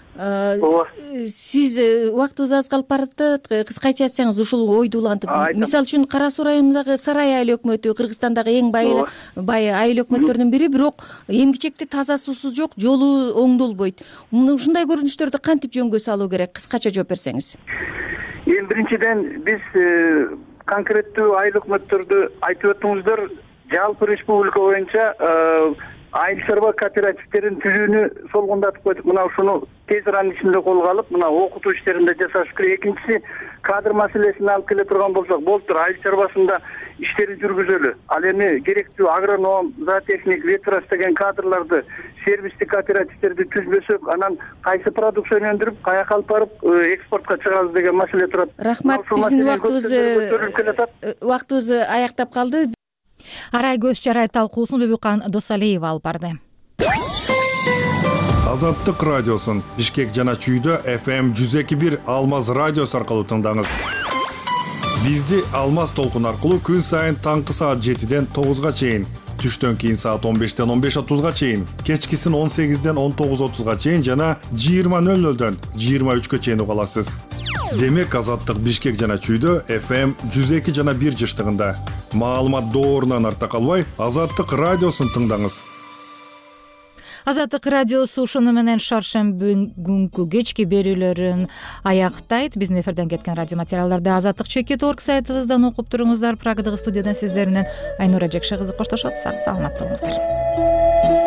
сиз убактыбыз аз калып баратат, кыскача айтсаңыз ушул ойду улантып. Мисалы үчүн Кара Суу районундагы Сарай айыл өкмөтү Кыргызстандагы эң бай бай айыл өкмөттөрүнүн бири, бирок эмгичекте таза суусу жок, жолу оңдолбойт. Ушундай көрүнүштөрдү кантип жөнгө салуу керек? Кыскача жооп берсеңиз. Эң биринчиден биз конкреттүү айыл өкмөттөрдү айтып өттүңүздөр, жалпы республика боюнча айыл чарба кооперативтерин түзүүнү солгондотуп койдук. Мына ушуну тез аранын ичинде колго алып, мына окутуу иштеринде жасаш керек. Экинчиси, кадр маселесин алып келе турган болсок, болуптур, айыл чарбасында иштери жүргүзөлү. Ал эми керектүү агроном, зоотехник, ветврач деген кадрларды, сервистик кооперативтерди түзбөсөк, анан кайсы продукцияны өндүрүп, каяка алып барып экспортко чыгабыз деген маселе турат. Рахмат, биздин убактыбыз убактыбыз аяктап калды. Арай көз жарай талкуусун Бүбүкан Досалиева алып барды. Азаттык радиосун Бишкек жана Чүйдө эф эм жүз эки бир Алмаз радиосу аркылуу тыңдаңыз. Бизди Алмаз толкун аркылуу күн сайын таңкы саат жетиден тогузга чейин, түштөн кийин саат он бештен он беш отузга чейин, кечкисин он сегизден он тогуз отузга чейин жана жыйырма нөл нөлдөн жыйырма үчкө чейин уга аласыз. Демек Азаттык Бишкек жана Чүйдө эф эм жүз эки жана бир жыштыгында. Маалымат доорунан арта калбай, Азаттык радиосун тыңдаңыз. Азаттык радиосу ушуну менен шаршемби күнкү кечки берүүлөрүн аяктайт. Биздин эфирден кеткен радио материалдарды азаттык чекит орг сайтыбыздан окуп туруңуздар. Прагадагы студиядан сиздер менен Айнура Жекше кызы коштошот. Сак саламат болуңуздар.